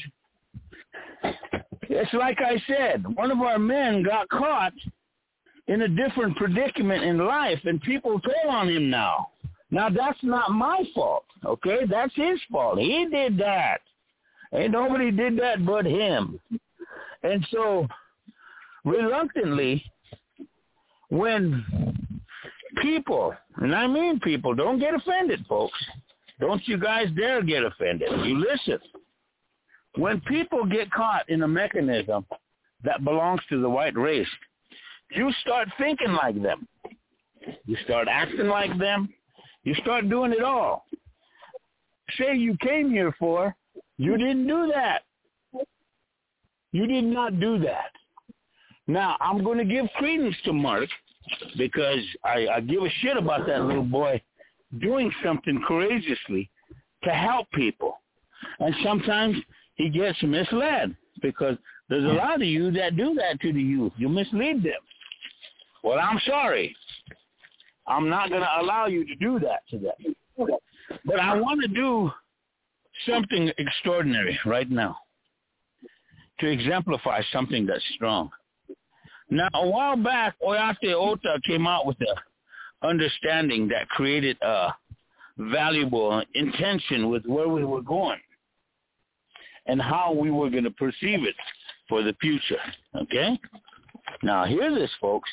S4: it's like I said, one of our men got caught in a different predicament in life, and people told on him now. Now, that's not my fault, okay? That's his fault. He did that. Ain't nobody did that but him. And so, reluctantly, when people, and I mean people, don't get offended, folks. Don't you guys dare get offended. You listen. When people get caught in a mechanism that belongs to the white race, you start thinking like them. You start acting like them. You start doing it all. Say you came here for, you didn't do that. You did not do that. Now, I'm going to give credence to Mark because I give a shit about that little boy doing something courageously to help people. And sometimes he gets misled because there's a lot of you that do that to the youth. You mislead them. Well, I'm sorry. I'm not going to allow you to do that to them. But I want to do something extraordinary right now to exemplify something that's strong. Now, a while back, Oyate Ota came out with an understanding that created a valuable intention with where we were going and how we were going to perceive it for the future, okay? Now, hear this, folks.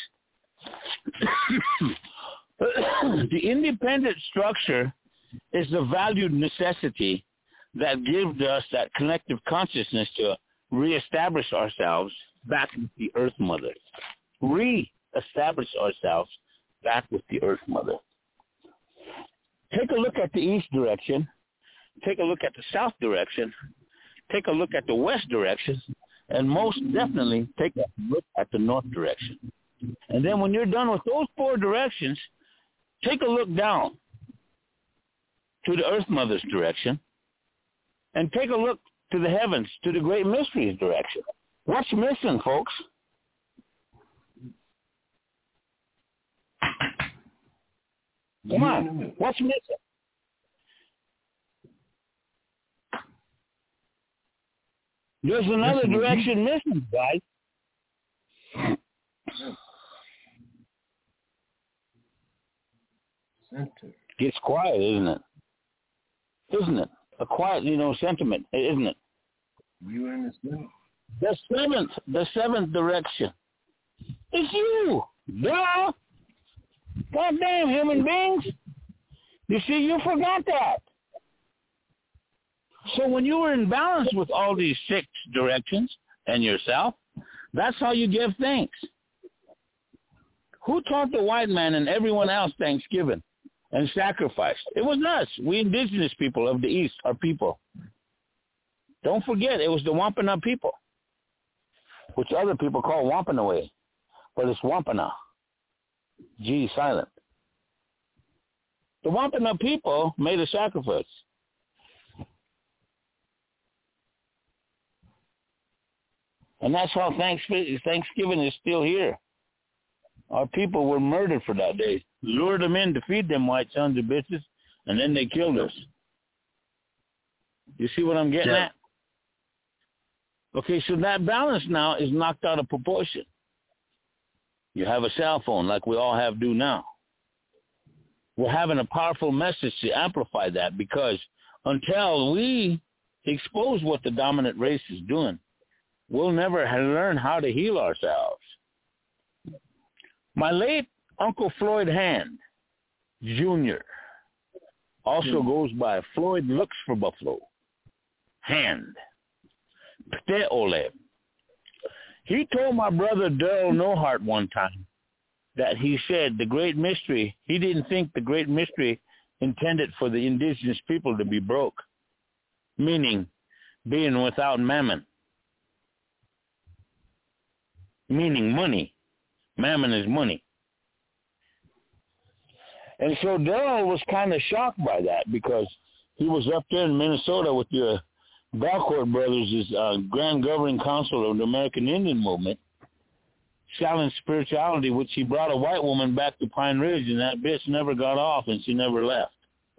S4: The independent structure is the valued necessity that gives us that collective consciousness to reestablish ourselves back with the Earth Mother. Reestablish ourselves back with the Earth Mother. Take a look at the east direction. Take a look at the south direction. Take a look at the west direction. And most definitely take a look at the north direction. And then when you're done with those four directions, take a look down to the Earth Mother's direction and take a look to the heavens, to the Great Mystery's direction. What's missing, folks? Come on. What's missing? There's another direction missing, guys.
S3: Center.
S4: Gets quiet, isn't it? Isn't it? A quiet, sentiment, isn't it?
S3: You in the center.
S4: The seventh direction. It's you. Duh. Goddamn human beings. You see, you forgot that. So when you were in balance with all these six directions and yourself, that's how you give thanks. Who taught the white man and everyone else Thanksgiving and sacrificed? It was us. We indigenous people of the East, our people. Don't forget, it was the Wampanoag people, which other people call Wampanoag, but it's Wampanoag. G silent. The Wampanoag people made a sacrifice. And that's how Thanksgiving is still here. Our people were murdered for that day. Lured them in to feed them white sons of bitches, and then they killed us. You see what I'm getting at? Okay, so that balance now is knocked out of proportion. You have a cell phone like we all do now. We're having a powerful message to amplify that because until we expose what the dominant race is doing, we'll never learn how to heal ourselves. My late Uncle Floyd Hand, Jr., also goes by Floyd Looks for Buffalo. Hand. Pteole. He told my brother Daryl Nohart one time that he said the Great Mystery, he didn't think the Great Mystery intended for the indigenous people to be broke, meaning being without mammon. meaning money. Mammon is money. And so Darrell was kind of shocked by that because he was up there in Minnesota with the Balcourt brothers, Grand Governing Council of the American Indian Movement, selling spirituality, which he brought a white woman back to Pine Ridge, and that bitch never got off, and she never left.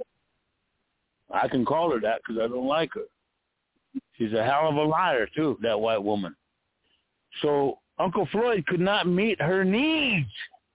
S4: I can call her that because I don't like her. She's a hell of a liar, too, that white woman. So Uncle Floyd could not meet her needs.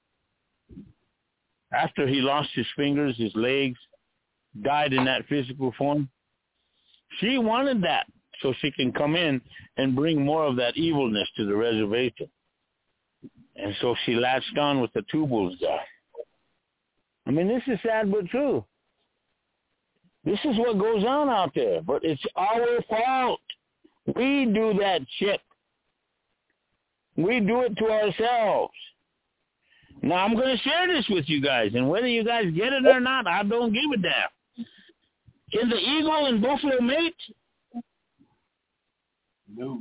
S4: After he lost his fingers, his legs, died in that physical form, she wanted that so she can come in and bring more of that evilness to the reservation. And so she latched on with the Tubals guy. I mean, this is sad but true. This is what goes on out there, but it's our fault. We do that shit. We do it to ourselves. Now, I'm going to share this with you guys, and whether you guys get it or not, I don't give a damn. Can the eagle and buffalo mate?
S3: No.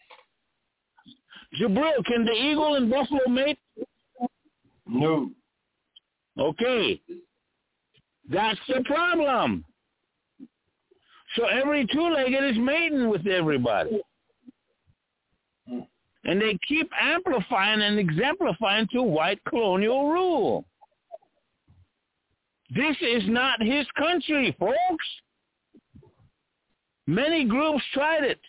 S4: Jabril, can the eagle and buffalo mate?
S3: No.
S4: Okay. That's the problem. So every two-legged is mating with everybody. And they keep amplifying and exemplifying to white colonial rule. This is not his country, folks. Many groups tried it.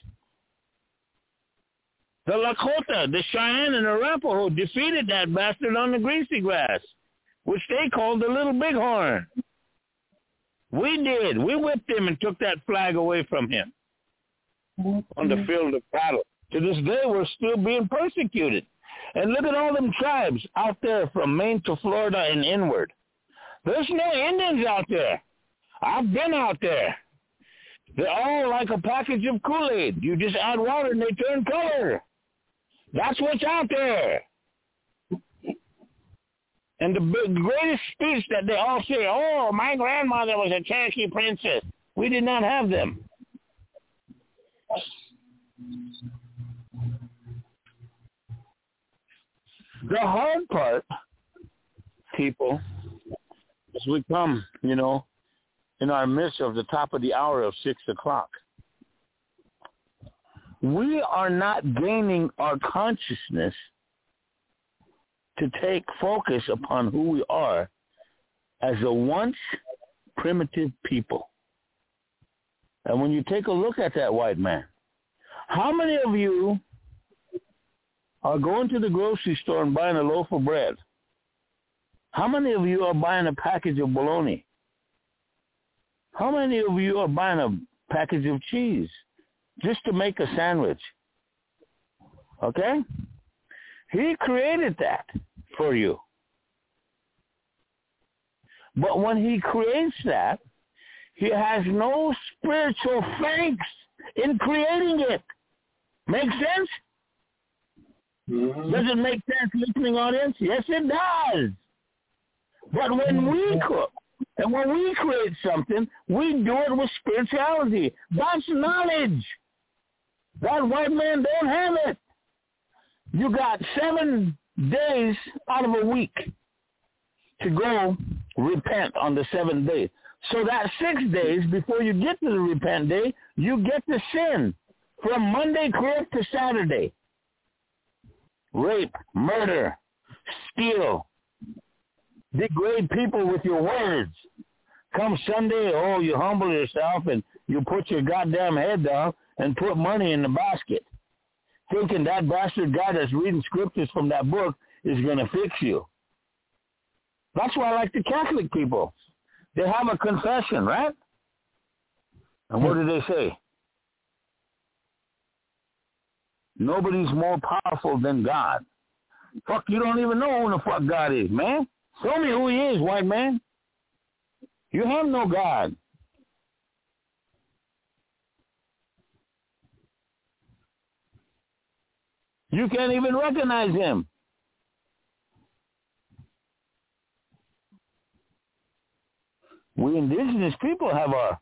S4: The Lakota, the Cheyenne, and the Arapaho defeated that bastard on the greasy grass, which they called the Little Bighorn. We did. We whipped him and took that flag away from him on the field of battle. To this day, we're still being persecuted. And look at all them tribes out there from Maine to Florida and inward. There's no Indians out there. I've been out there. They're all like a package of Kool-Aid. You just add water and they turn color. That's what's out there. And the greatest speech that they all say, oh, my grandmother was a Cherokee princess. We did not have them. The hard part, people, as we come, in our midst of the top of the hour of 6 o'clock, we are not gaining our consciousness to take focus upon who we are as a once primitive people. And when you take a look at that white man, how many of you are going to the grocery store and buying a loaf of bread? How many of you are buying a package of bologna? How many of you are buying a package of cheese just to make a sandwich? Okay? He created that for you. But when he creates that, he has no spiritual thanks in creating it. Make sense?
S3: Mm-hmm.
S4: Does it make sense, listening audience? Yes, it does. But when we cook and when we create something, we do it with spirituality. That's knowledge. That white man don't have it. You got 7 days out of a week to go repent on the 7th day. So that 6 days before you get to the repent day, you get to sin from Monday clear to Saturday. Rape, murder, steal, degrade people with your words. Come Sunday, you humble yourself and you put your goddamn head down and put money in the basket, thinking that bastard guy that's reading scriptures from that book is going to fix you. That's why I like the Catholic people. They have a confession, right? And what do they say? Nobody's more powerful than God. Fuck, you don't even know who the fuck God is, man. Show me who he is, white man. You have no God. You can't even recognize him. We indigenous people have our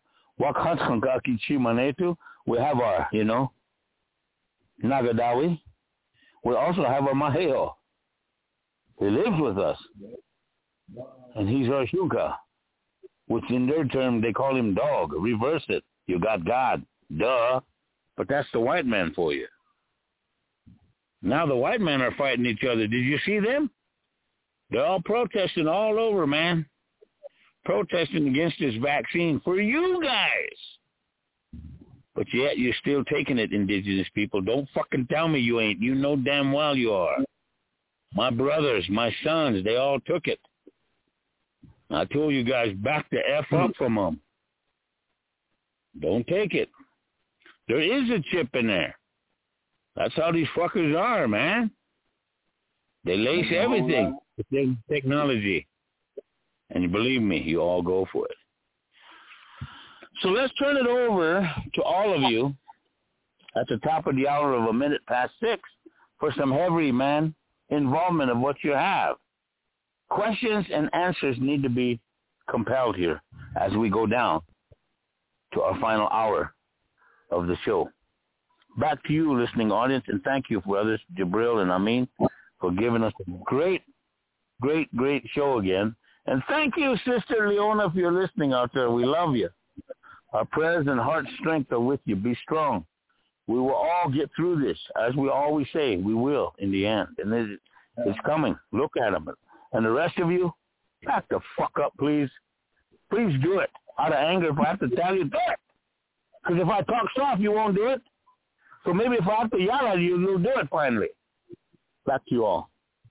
S4: Wakanskankaki Chimanetu. We have our, Nagadawi. we also have a Maheo. He lives with us. And he's our Shuka, which in their term, they call him dog. Reverse it. You got God. Duh. But that's the white man for you. Now the white men are fighting each other. Did you see them? They're all protesting all over, man. Protesting against this vaccine for you guys. But yet you're still taking it, indigenous people. Don't fucking tell me you ain't. You know damn well you are. My brothers, my sons, they all took it. I told you guys, back the F up from them. Don't take it. There is a chip in there. That's how these fuckers are, man. They lace everything with technology. And believe me, you all go for it. So let's turn it over to all of you at the top of the hour of 6:01 for some heavy, man, involvement of what you have. Questions and answers need to be compelled here as we go down to our final hour of the show. Back to you, listening audience, and thank you, brothers Jabril and Amin, for giving us a great, great, great show again. And thank you, Sister Leona, if you're listening out there. We love you. Our prayers and heart strength are with you. Be strong. We will all get through this. As we always say, we will in the end. And it's coming. Look at them. And the rest of you, back the fuck up, please. Please do it. Out of anger, if I have to tell you, do it. Because if I talk soft, you won't do it. So maybe if I have to yell at you, you'll do it finally. Back to you all.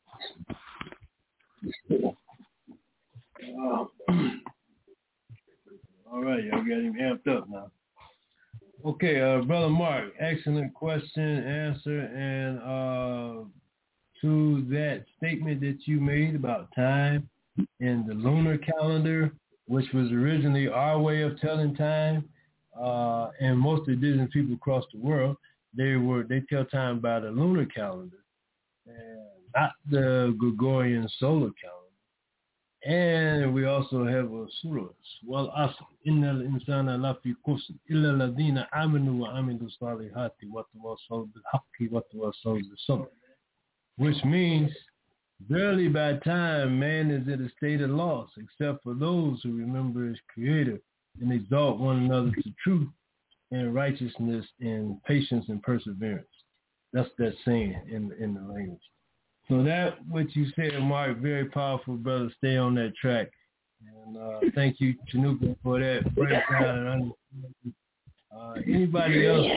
S3: All right, y'all got him amped up now. Okay, Brother Mark, excellent question, answer, and to that statement that you made about time in the lunar calendar, which was originally our way of telling time, and most indigenous people across the world, they tell time by the lunar calendar, and not the Gregorian solar calendar. And we also have a surah. Wal asr innal insana lafi khusr illa alladhina amanu wa amilu salihati wa tawassaw bil haqqi wa tawassaw bis sabr. Which means, verily by time man is in a state of loss, except for those who remember his creator and exalt one another to truth and righteousness and patience and perseverance. That's that saying in the language. So that what you said, Mark, very powerful, brother. Stay on that track. And thank you, Chanuka, for that breakdown. Anybody else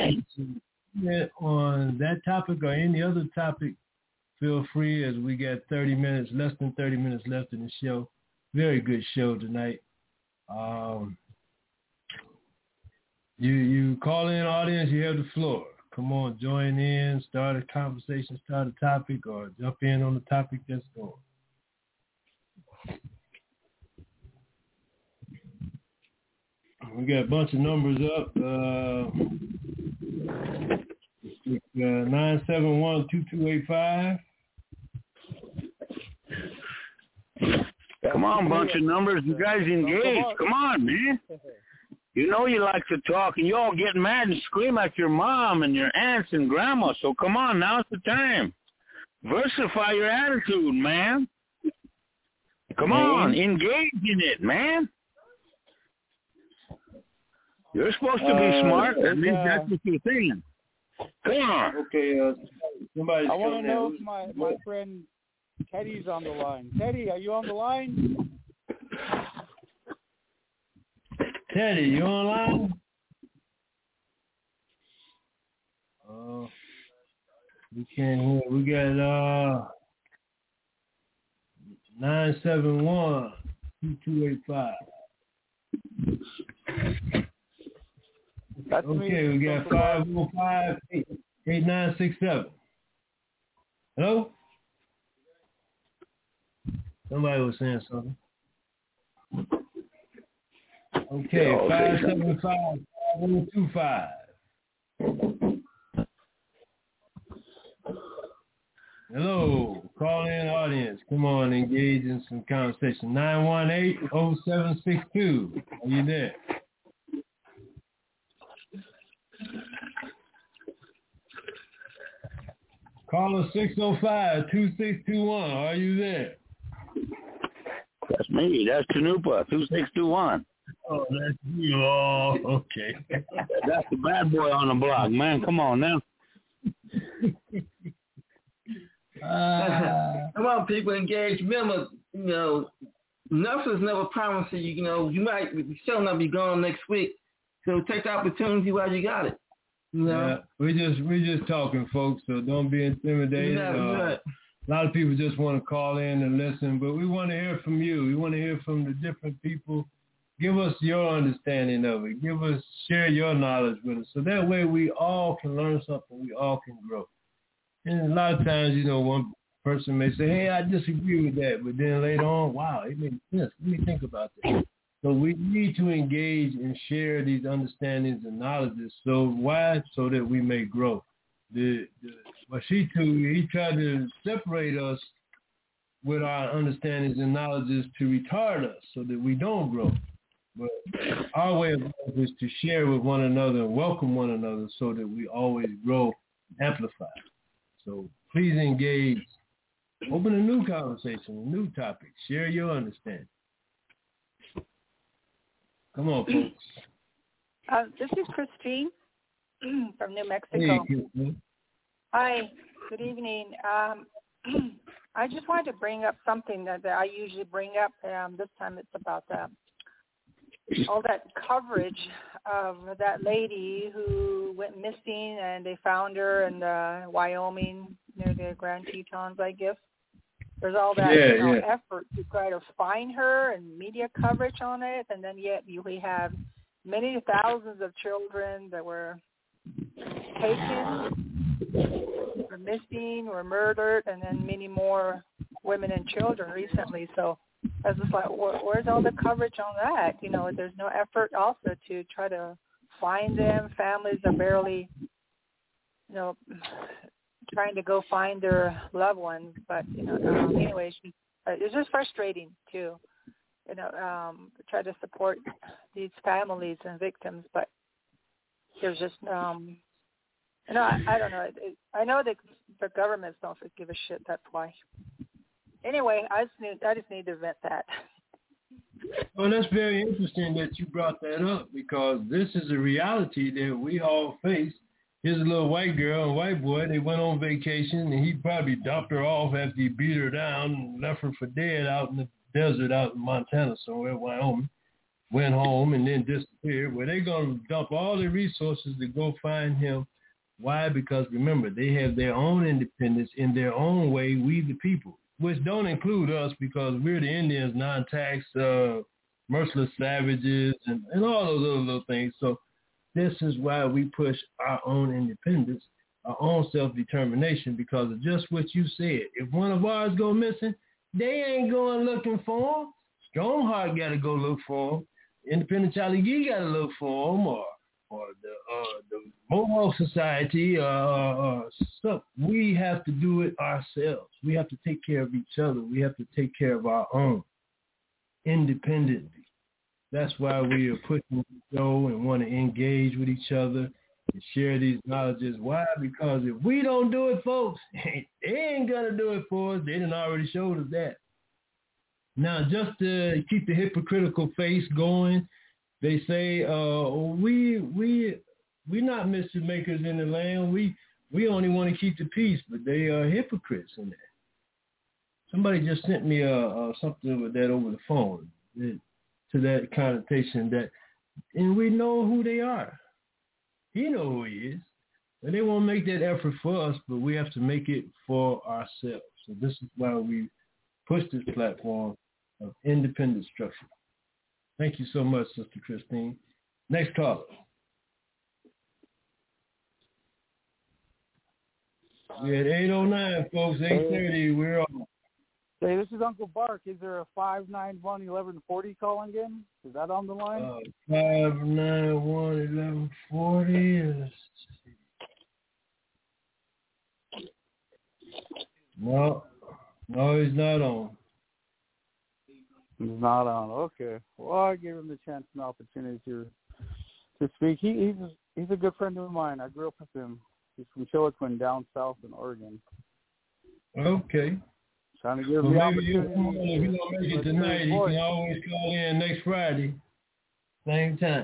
S3: on that topic or any other topic, feel free, as we got less than 30 minutes left in the show. Very good show tonight. You call in, audience, you have the floor. Come on, join in, start a conversation, start a topic, or jump in on the topic that's going. We got a bunch of numbers up. 971-2285.
S4: Come on, bunch of numbers. You guys engaged. Come on, man. You know you like to talk, and you all get mad and scream at your mom and your aunts and grandma. So come on, now's the time. Versify your attitude, man. Come on, engage in it, man. You're supposed to be smart. At least that's what you're saying. Come on.
S3: Okay, somebody's
S7: I want to know if my friend Teddy's on the line. Teddy, are you on the line?
S3: Teddy, you online? We can't hear. We got 971-2285.
S7: That's
S3: okay,
S7: me.
S3: We got 505-8967. Hello? Somebody was saying something. Okay, 575-5125. Hello, call in audience. Come on, engage in some conversation. 918-0762. Are you there? Caller 605-2621. Are you there?
S4: That's me. That's Chanupa, 2621.
S3: Oh, that's you. Oh, okay.
S4: That's the bad boy on the block, man. Come on now.
S2: Come on, people, engage. Remember, nothing is never promised you. You might still not be gone next week. So take the opportunity while you got it.
S3: Yeah, we're just talking, folks. So don't be intimidated.
S2: Right.
S3: A lot of people just want to call in and listen, but we want to hear from you. We want to hear from the different people. Give us your understanding of it. Share your knowledge with us. So that way we all can learn something. We all can grow. And a lot of times, one person may say, hey, I disagree with that. But then later on, wow, it makes sense. Let me think about that. So we need to engage and share these understandings and knowledges. So why? So that we may grow. Washitu, he tried to separate us with our understandings and knowledges to retard us so that we don't grow. But our way of life is to share with one another and welcome one another so that we always grow, amplify. So please engage. Open a new conversation, a new topic. Share your understanding. Come on, folks.
S8: This is Christine from New Mexico.
S3: Hey,
S8: hi, good evening. I just wanted to bring up something that I usually bring up. This time it's about all that coverage of that lady who went missing, and they found her in Wyoming near the Grand Tetons, I guess. There's all that effort to try to find her and media coverage on it, and then yet we have many thousands of children that were taken, were missing, were murdered, and then many more women and children recently. So I was just like, where's all the coverage on that? There's no effort also to try to find them. Families are barely, trying to go find their loved ones. But, anyways, it's just frustrating to, try to support these families and victims. But there's just, I don't know. I know that the governments don't give a shit. That's why. Anyway, I just need to vent that.
S3: Well, that's very interesting that you brought that up, because this is a reality that we all face. Here's a little white girl and white boy. They went on vacation, and he probably dumped her off after he beat her down and left her for dead out in the desert out in Montana somewhere, Wyoming. Went home and then disappeared. Well, they're going to dump all their resources to go find him. Why? Because, remember, they have their own independence in their own way, we the people, which don't include us, because we're the Indians, non-tax, merciless savages, and all those other little things. So this is why we push our own independence, our own self-determination, because of just what you said. If one of ours go missing, they ain't going looking for him. Strongheart got to go look for him. Independent Charlie Gee got to look for him, or the Mohawk Society. So we have to do it ourselves. We have to take care of each other. We have to take care of our own independently. That's why we are pushing the show and want to engage with each other and share these knowledges. Why? Because if we don't do it, folks, they ain't going to do it for us. They done already showed us that. Now, just to keep the hypocritical face going, they say, we're not mischief makers in the land. We only want to keep the peace, but they are hypocrites in that. Somebody just sent me something with that over the phone, to that connotation that, and we know who they are. He know who he is. And they won't make that effort for us, but we have to make it for ourselves. So this is why we push this platform of independent structure. Thank you so much, Sister Christine. Next caller. We're at 8:09, folks. 8:30. We're on.
S7: Hey, this is Uncle Bark. Is there a 591-1140 calling in? Is that on the line?
S3: 591-1140 No, he's not on.
S7: He's not on. Okay. Well, I gave him the chance and opportunity to speak. He's a good friend of mine. I grew up with him. He's from Chiloquin down south in Oregon.
S3: Okay.
S7: Trying to give
S3: well,
S7: the
S3: maybe
S7: opportunity.
S3: if you don't make it tonight, you can always call in next Friday, same time.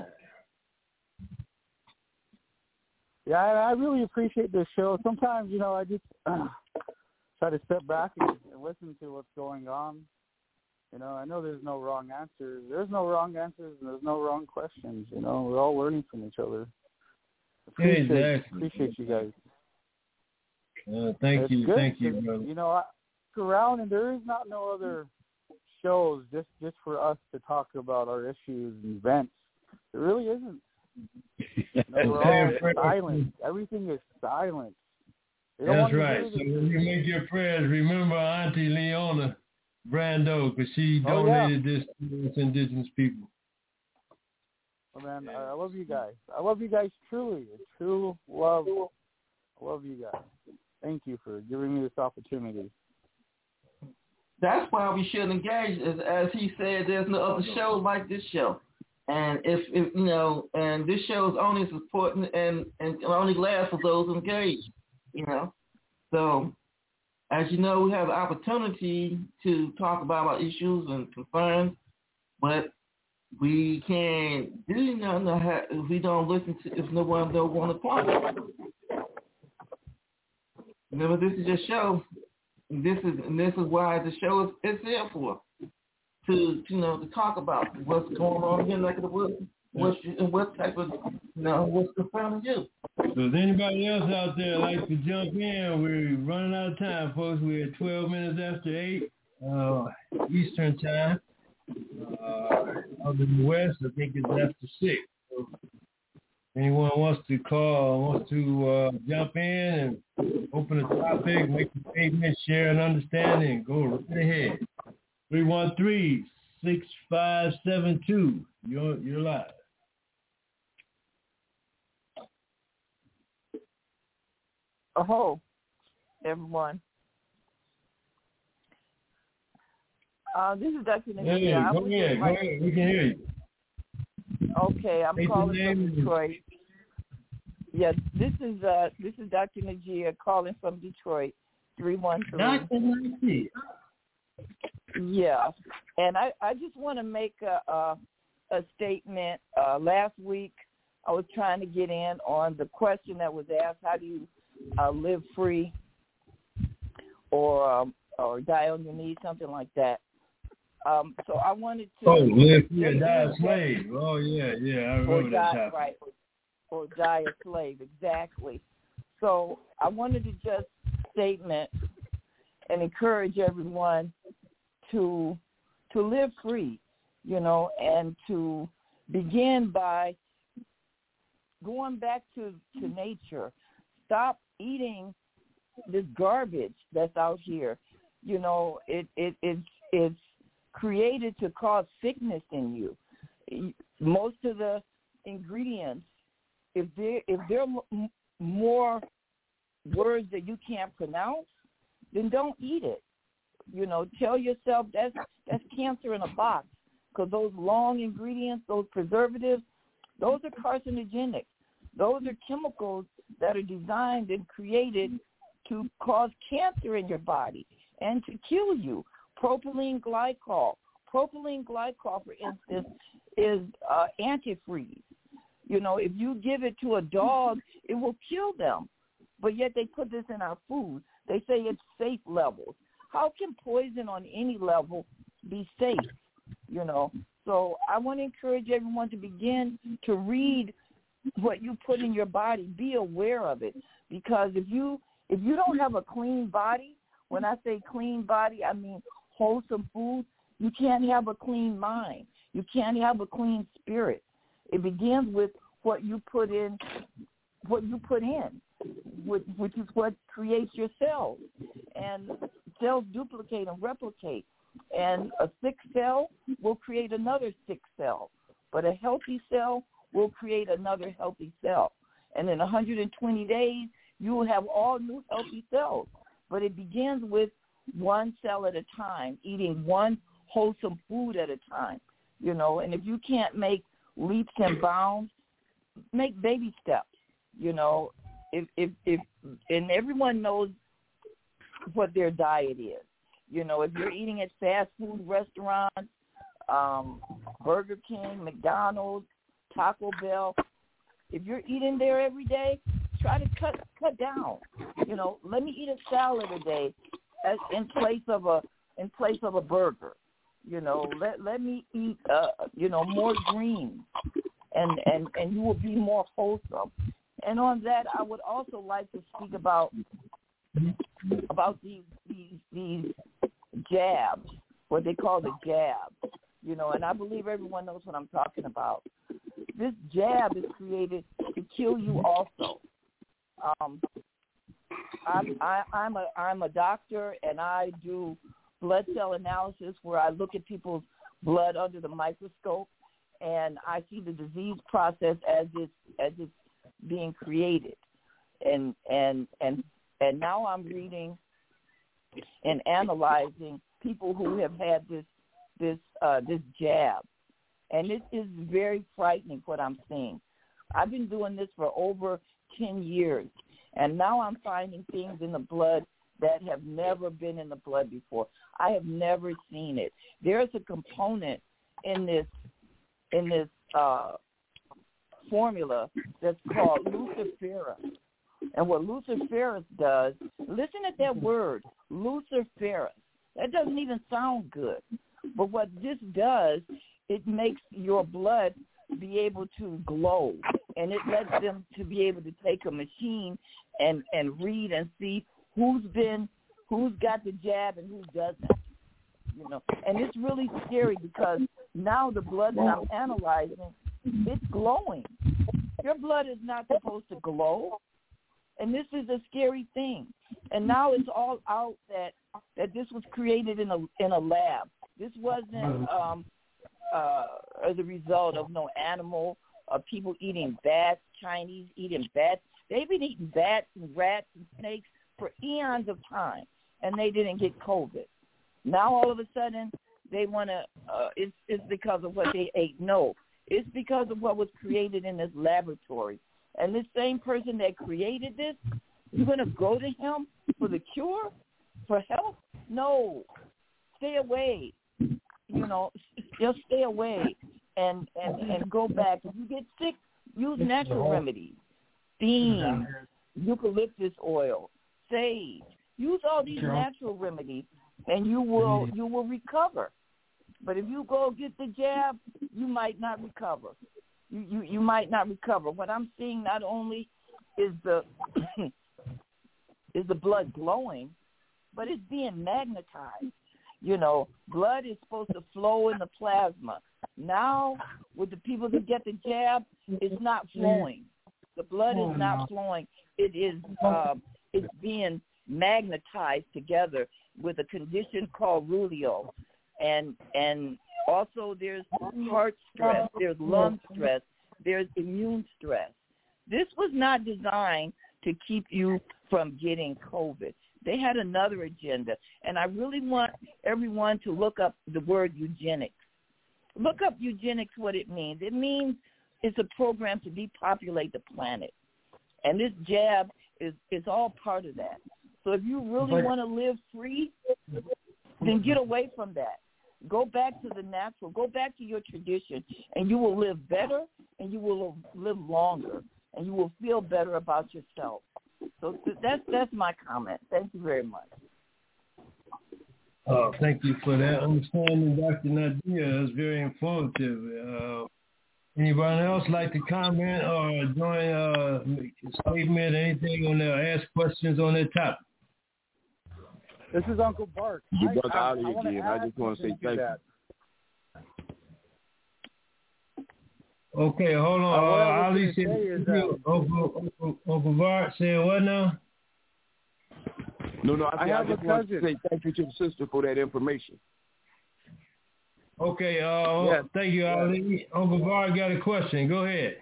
S7: Yeah, I really appreciate this show. Sometimes, I just try to step back and listen to what's going on. I know there's no wrong answers. There's no wrong answers and there's no wrong questions. We're all learning from each other. Appreciate you guys.
S3: Thank you, brother.
S7: I look around and there is no other shows just for us to talk about our issues and events. There really isn't. We're all silent. Everything is silent.
S3: That's right. So when you make your prayers, remember Auntie Leona Brando, because she donated this to us indigenous people.
S7: Oh, man, I love you guys. I love you guys truly. True love. I love you guys. Thank you for giving me this opportunity.
S2: That's why we should engage. As he said, there's no other show like this show. And if and this show is only supporting and only glad for those engaged, So, as you know, we have the opportunity to talk about our issues and concerns, but we can't do nothing if we don't listen to, if no one don't want to talk. Remember, this is your show. This is why the show is there for. To talk about what's going on here, like what type of, what's concerning you.
S3: So if anybody else out there like to jump in, we're running out of time, folks. We're at 12 minutes after 8 Eastern time. Out in the West, I think it's after 6. So if anyone wants to call, wants to jump in and open a topic, make a statement, share an understanding, go right ahead. 313-6572. You're live.
S9: Oh, everyone. This is Dr.
S3: Hey, go ahead. We can hear you.
S9: Okay, I'm calling from Detroit. Yeah, this is Dr. Najia calling from Detroit, 313.
S2: Dr. Najia.
S9: Yeah, and I just want to make a statement. Last week, I was trying to get in on the question that was asked: how do you live free or die on your knees, something like that. So I wanted to
S3: live free or die a slave. Oh yeah, I remember that topic.
S9: Right, or die a slave, exactly. So I wanted to just statement and encourage everyone to live free, and to begin by going back to nature. Stop eating this garbage that's out here. It's created to cause sickness in you. Most of the ingredients, if there are more words that you can't pronounce, then don't eat it. Tell yourself that's cancer in a box, because those long ingredients, those preservatives, those are carcinogenic. Those are chemicals that are designed and created to cause cancer in your body and to kill you. Propylene glycol. Propylene glycol, for instance, is antifreeze. If you give it to a dog, it will kill them. But yet they put this in our food. They say it's safe levels. How can poison on any level be safe? So I want to encourage everyone to begin to read what you put in your body. Be aware of it, because if you don't have a clean body, when I say clean body, I mean wholesome food, you can't have a clean mind. You can't have a clean spirit. It begins with what you put in, which is what creates your cells. And cells duplicate and replicate. And a sick cell will create another sick cell. But a healthy cell will create another healthy cell. And in 120 days, you will have all new healthy cells. But it begins with one cell at a time, eating one wholesome food at a time, And if you can't make leaps and bounds, make baby steps, if and everyone knows what their diet is. You know, if you're eating at fast food restaurants, Burger King, McDonald's, Taco Bell, if you're eating there every day, try to cut down. You know, let me eat a salad a day in place of a burger. You know, let me eat more greens, and you will be more wholesome. And on that, I would also like to speak about these jabs, what they call the jab. You know, and I believe everyone knows what I'm talking about. This jab is created to kill you also. I'm a doctor, and I do blood cell analysis where I look at people's blood under the microscope, and I see the disease process as it's being created. And now I'm reading and analyzing people who have had this jab, and it is very frightening what I'm seeing. I've been doing this for over 10 years, and now I'm finding things in the blood that have never been in the blood before. I have never seen it. There's a component in this formula that's called luciferase. And what luciferase does, listen at that word, luciferase. That doesn't even sound good. But what this does, it makes your blood be able to glow, and it lets them to be able to take a machine and read and see who's got the jab and who doesn't. You know, and it's really scary because now the blood that I'm analyzing, it's glowing. Your blood is not supposed to glow, and this is a scary thing. And now it's all out that this was created in a lab. This wasn't as a result of no animal, people eating bats, Chinese eating bats. They've been eating bats and rats and snakes for eons of time, and they didn't get COVID. Now all of a sudden they want to, it's because of what they ate. No, it's because of what was created in this laboratory. And this same person that created this, you're going to go to him for the cure, for help? No, stay away. You know, just stay away and go back. If you get sick, use natural remedies. Steam, eucalyptus oil, sage. Use all these natural remedies, and you will recover. But if you go get the jab, you might not recover. You might not recover. What I'm seeing not only is the blood glowing, but it's being magnetized. You know, blood is supposed to flow in the plasma. Now, with the people that get the jab, it's not flowing. The blood is not flowing. It is it's being magnetized together with a condition called rulio. And also there's heart stress, there's lung stress, there's immune stress. This was not designed to keep you from getting COVID. They had another agenda, and I really want everyone to look up the word eugenics. Look up eugenics, what it means. It means it's a program to depopulate the planet, and this jab is all part of that. So if you really want to live free, then get away from that. Go back to the natural. Go back to your tradition, and you will live better, and you will live longer, and you will feel better about yourself. So that's my comment. Thank you very much.
S3: Thank you for that understanding, Dr. Nadia. It's very informative. Anyone else like to comment or join make a statement, anything on there, ask questions on that topic?
S7: This is Uncle Bart.
S5: I just want to say thank you.
S3: Okay, hold on. Ali said, Uncle Bart said what now?
S5: No, I just want to say thank you to the sister for that information.
S3: Okay, thank you, Ali. Uncle Bart got a question. Go ahead.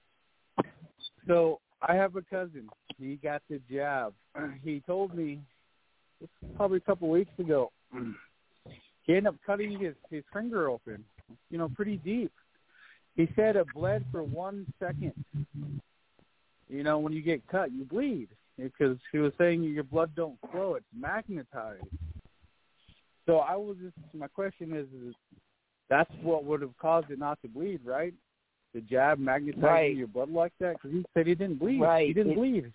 S7: So I have a cousin. He got the jab. He told me probably a couple weeks ago. He ended up cutting his finger open, pretty deep. He said it bled for 1 second. you know, when you get cut, you bleed. Because she was saying your blood don't flow, it's magnetized. So my question is that's what would have caused it not to bleed, right? The jab magnetizing your blood like that? Because he said he didn't bleed.
S9: Right.
S7: He didn't bleed.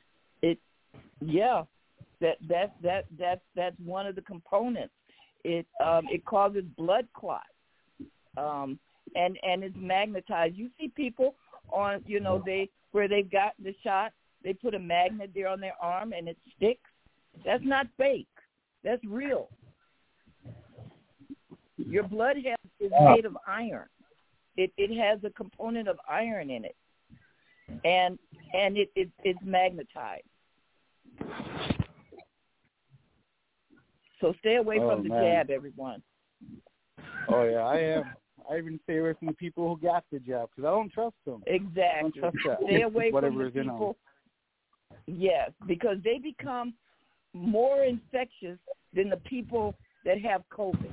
S9: That's one of the components. It causes blood clots, and it's magnetized. You see people on, you know, where they've gotten the shot, they put a magnet there on their arm and it sticks. That's not fake. That's real. Your blood is made of iron. It has a component of iron in it, and it's magnetized. So stay away from the jab, everyone.
S7: Oh yeah, I am. I even stay away from the people who got the jab because I don't trust them.
S9: Exactly.
S7: I don't trust that.
S9: Stay away from the
S7: is in
S9: people. Yes, because they become more infectious than the people that have COVID.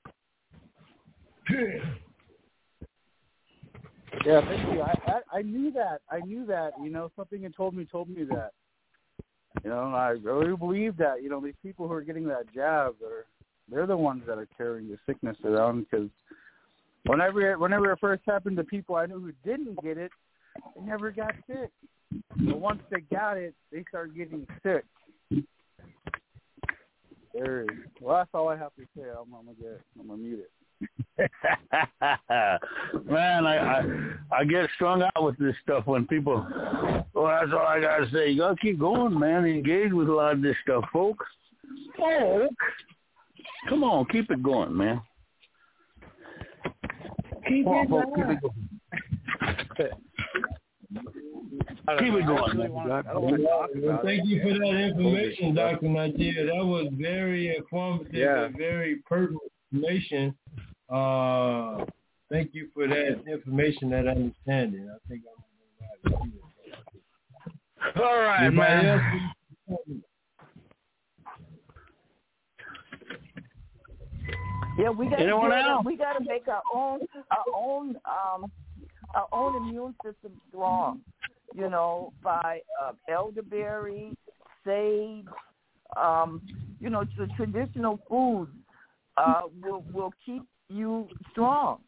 S7: Yeah, thank you. I knew that. You know, something had told me that. You know, I really believe that. You know, these people who are getting that jab, they're the ones that are carrying the sickness around. Because whenever it first happened to people I knew who didn't get it, they never got sick. But once they got it, they start getting sick. Well, that's all I have to say. I'm gonna mute it.
S4: Man, I get strung out with this stuff when people. Well, that's all I gotta say. You gotta keep going, man. Engage with a lot of this stuff, folks. Come on, keep it going, man. Keep it going. Keep it going.
S3: Well, thank you for that information, Dr. Nadia. That was very informative and very pertinent information. Thank you for that information, that understanding. I think I'm going to ride with you.
S4: All right, man.
S9: Yeah, we got to make our own immune system strong. You know, by elderberry, sage. You know, the traditional foods will keep you strong.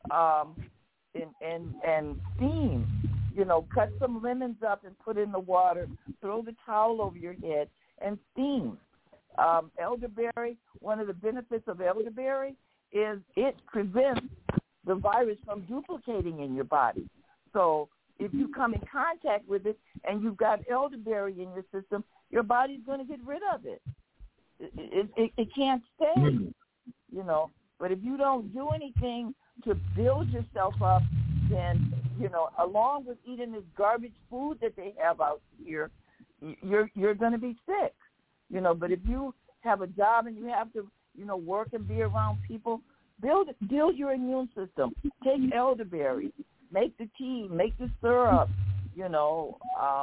S9: And steam. You know, cut some lemons up and put in the water. Throw the towel over your head and steam. Elderberry, one of the benefits of elderberry is it prevents the virus from duplicating in your body. So if you come in contact with it and you've got elderberry in your system, your body's going to get rid of it. It can't stay, you know. But if you don't do anything to build yourself up, then, you know, along with eating this garbage food that they have out here, you're going to be sick. You know, but if you have a job and you have to, you know, work and be around people, build your immune system. Take elderberry, make the tea, make the syrup, you know,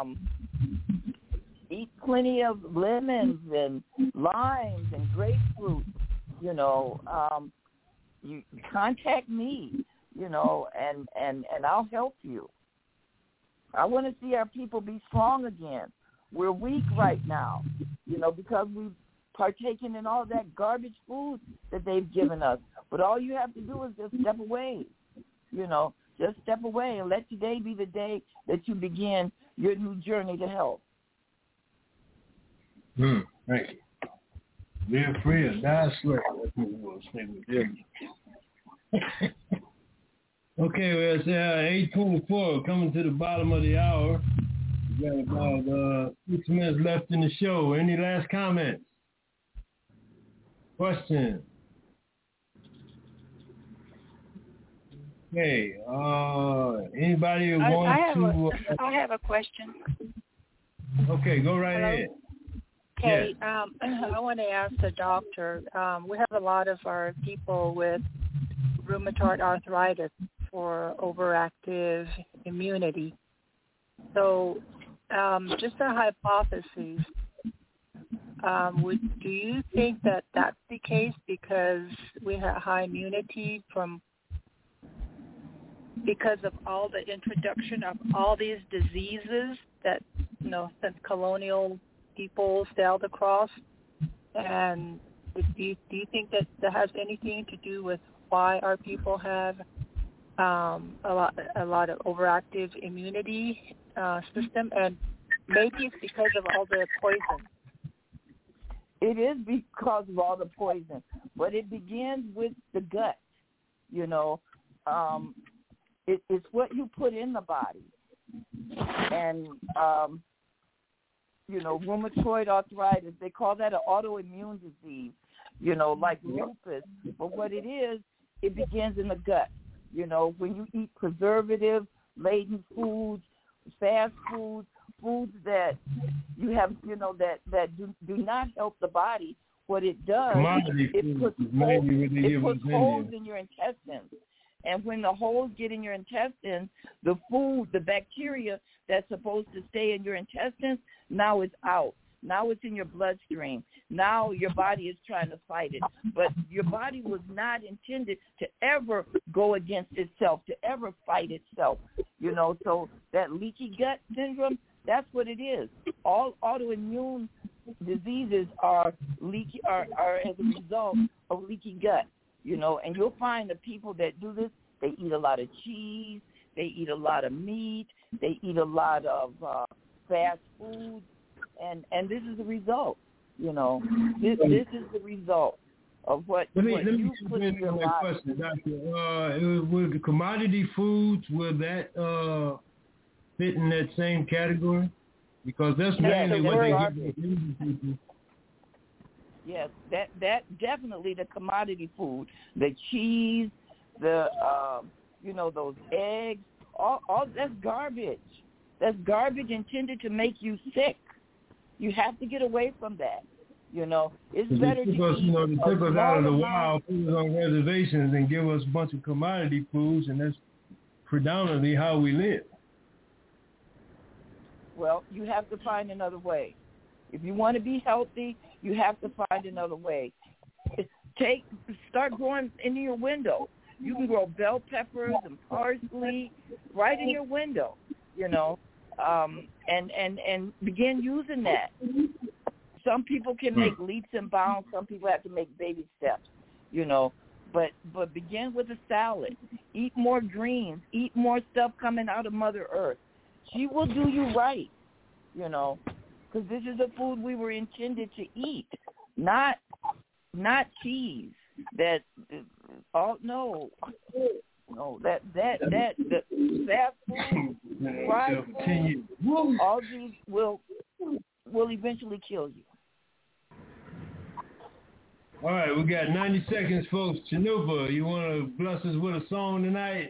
S9: eat plenty of lemons and limes and grapefruit, you know. You contact me, you know, and I'll help you. I want to see our people be strong again. We're weak right now, you know, because we've partaken in all that garbage food that they've given us. But all you have to do is just step away, you know, just step away and let today be the day that you begin your new journey to health.
S3: Thank you. Live free or die slow. That's what we're going to stay with you. Okay, well, it's 8:24, coming to the bottom of the hour. We got about 6 minutes left in the show. Any last comments? Questions? Okay. Anybody who wants to?
S8: I have a question.
S3: Okay, go right ahead.
S8: Okay, yes. I want to ask the doctor. We have a lot of our people with rheumatoid arthritis for overactive immunity. So, just a hypothesis. Do you think that that's the case because we have high immunity from because of all the introduction of all these diseases that, since colonial people sailed across? And do you think that has anything to do with why our people have a lot of overactive immunity system? And maybe it's because of all the poison.
S9: It is because of all the poison, but it begins with the gut. It's what you put in the body. And, rheumatoid arthritis, they call that an autoimmune disease, like lupus. But what it is, it begins in the gut. When you eat preservative-laden foods, fast foods that you have, that do not help the body, what it does, it puts holes in your intestines. And when the holes get in your intestines, the food, the bacteria that's supposed to stay in your intestines, now it's out. Now it's in your bloodstream. Now your body is trying to fight it. But your body was not intended to ever go against itself, to ever fight itself. So that leaky gut syndrome, that's what it is. All autoimmune diseases are as a result of leaky gut. And you'll find the people that do this, they eat a lot of cheese, they eat a lot of meat, they eat a lot of fast food, and this is the result. This is the result of what you put in your body.
S3: Question, Doctor. Will the commodity foods, will that fit in that same category? Because that's mainly what they give people.
S9: Yes, that definitely the commodity food, the cheese, the those eggs, all that's garbage. That's garbage intended to make you sick. You have to get away from that. It's better to eat
S3: they took us out of the wild, put us on reservations, and give us a bunch of commodity foods, and that's predominantly how we live.
S9: Well, you have to find another way. If you want to be healthy, you have to find another way. Start growing into your window. You can grow bell peppers and parsley right in your window, and begin using that. Some people can make leaps and bounds. Some people have to make baby steps, But begin with a salad. Eat more greens. Eat more stuff coming out of Mother Earth. She will do you right, because this is the food we were intended to eat, not cheese. That no, that fast food, fried food, all these will eventually kill you.
S3: All right, we got 90 seconds, folks. Chanupa, you want to bless us with a song tonight?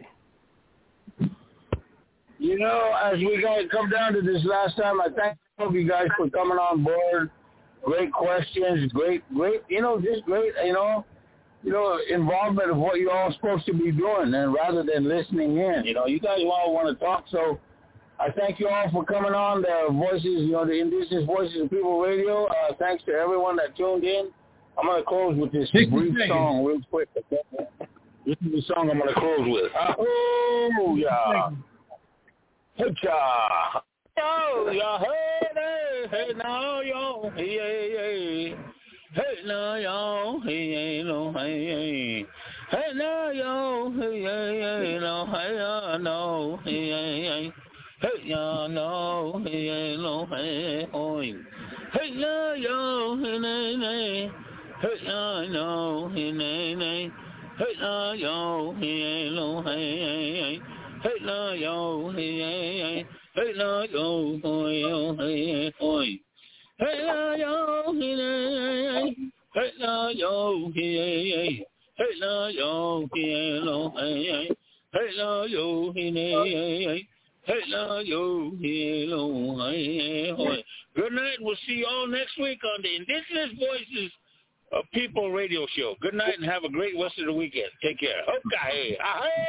S4: As we guys come down to this last time, I thank all of you guys for coming on board. Great questions, great, just great, involvement of what you're all supposed to be doing, and rather than listening in, you guys all want to talk. So I thank you all for coming on the Voices, the Indigenous Voices of People Radio. Thanks to everyone that tuned in. I'm going to close with this brief song real quick. This is the song I'm going to close with. Oh, yeah. Hey-cha. Oh, yeah. Hey, now, yo. Hey, now, yo. Hey, no, hey. Hey, now, yo. Hey, no, hey, no, hey. Hey, ya, no, hey, no, hey, oi. Hey, no, yo, hey, nay. Hey, no, hey, nay. Hey, yo, hey, no, hey. Hey, yo, hey. Hey, yo, hey, oi. Hey, yo, hey, nay. Hey, yo, hey. Hey, yo, hey, no, hey. Hey, yo, hey, nay. Hey, yo, hello, hey. Good night. We'll see you all next week on the Indigenous Voices of People radio show. Good night and have a great rest of the weekend. Take care. Okay.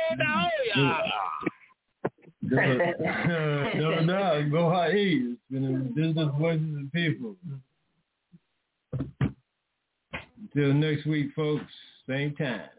S3: No, go high. It's been Indigenous Voices of People. Until next week, folks. Same time.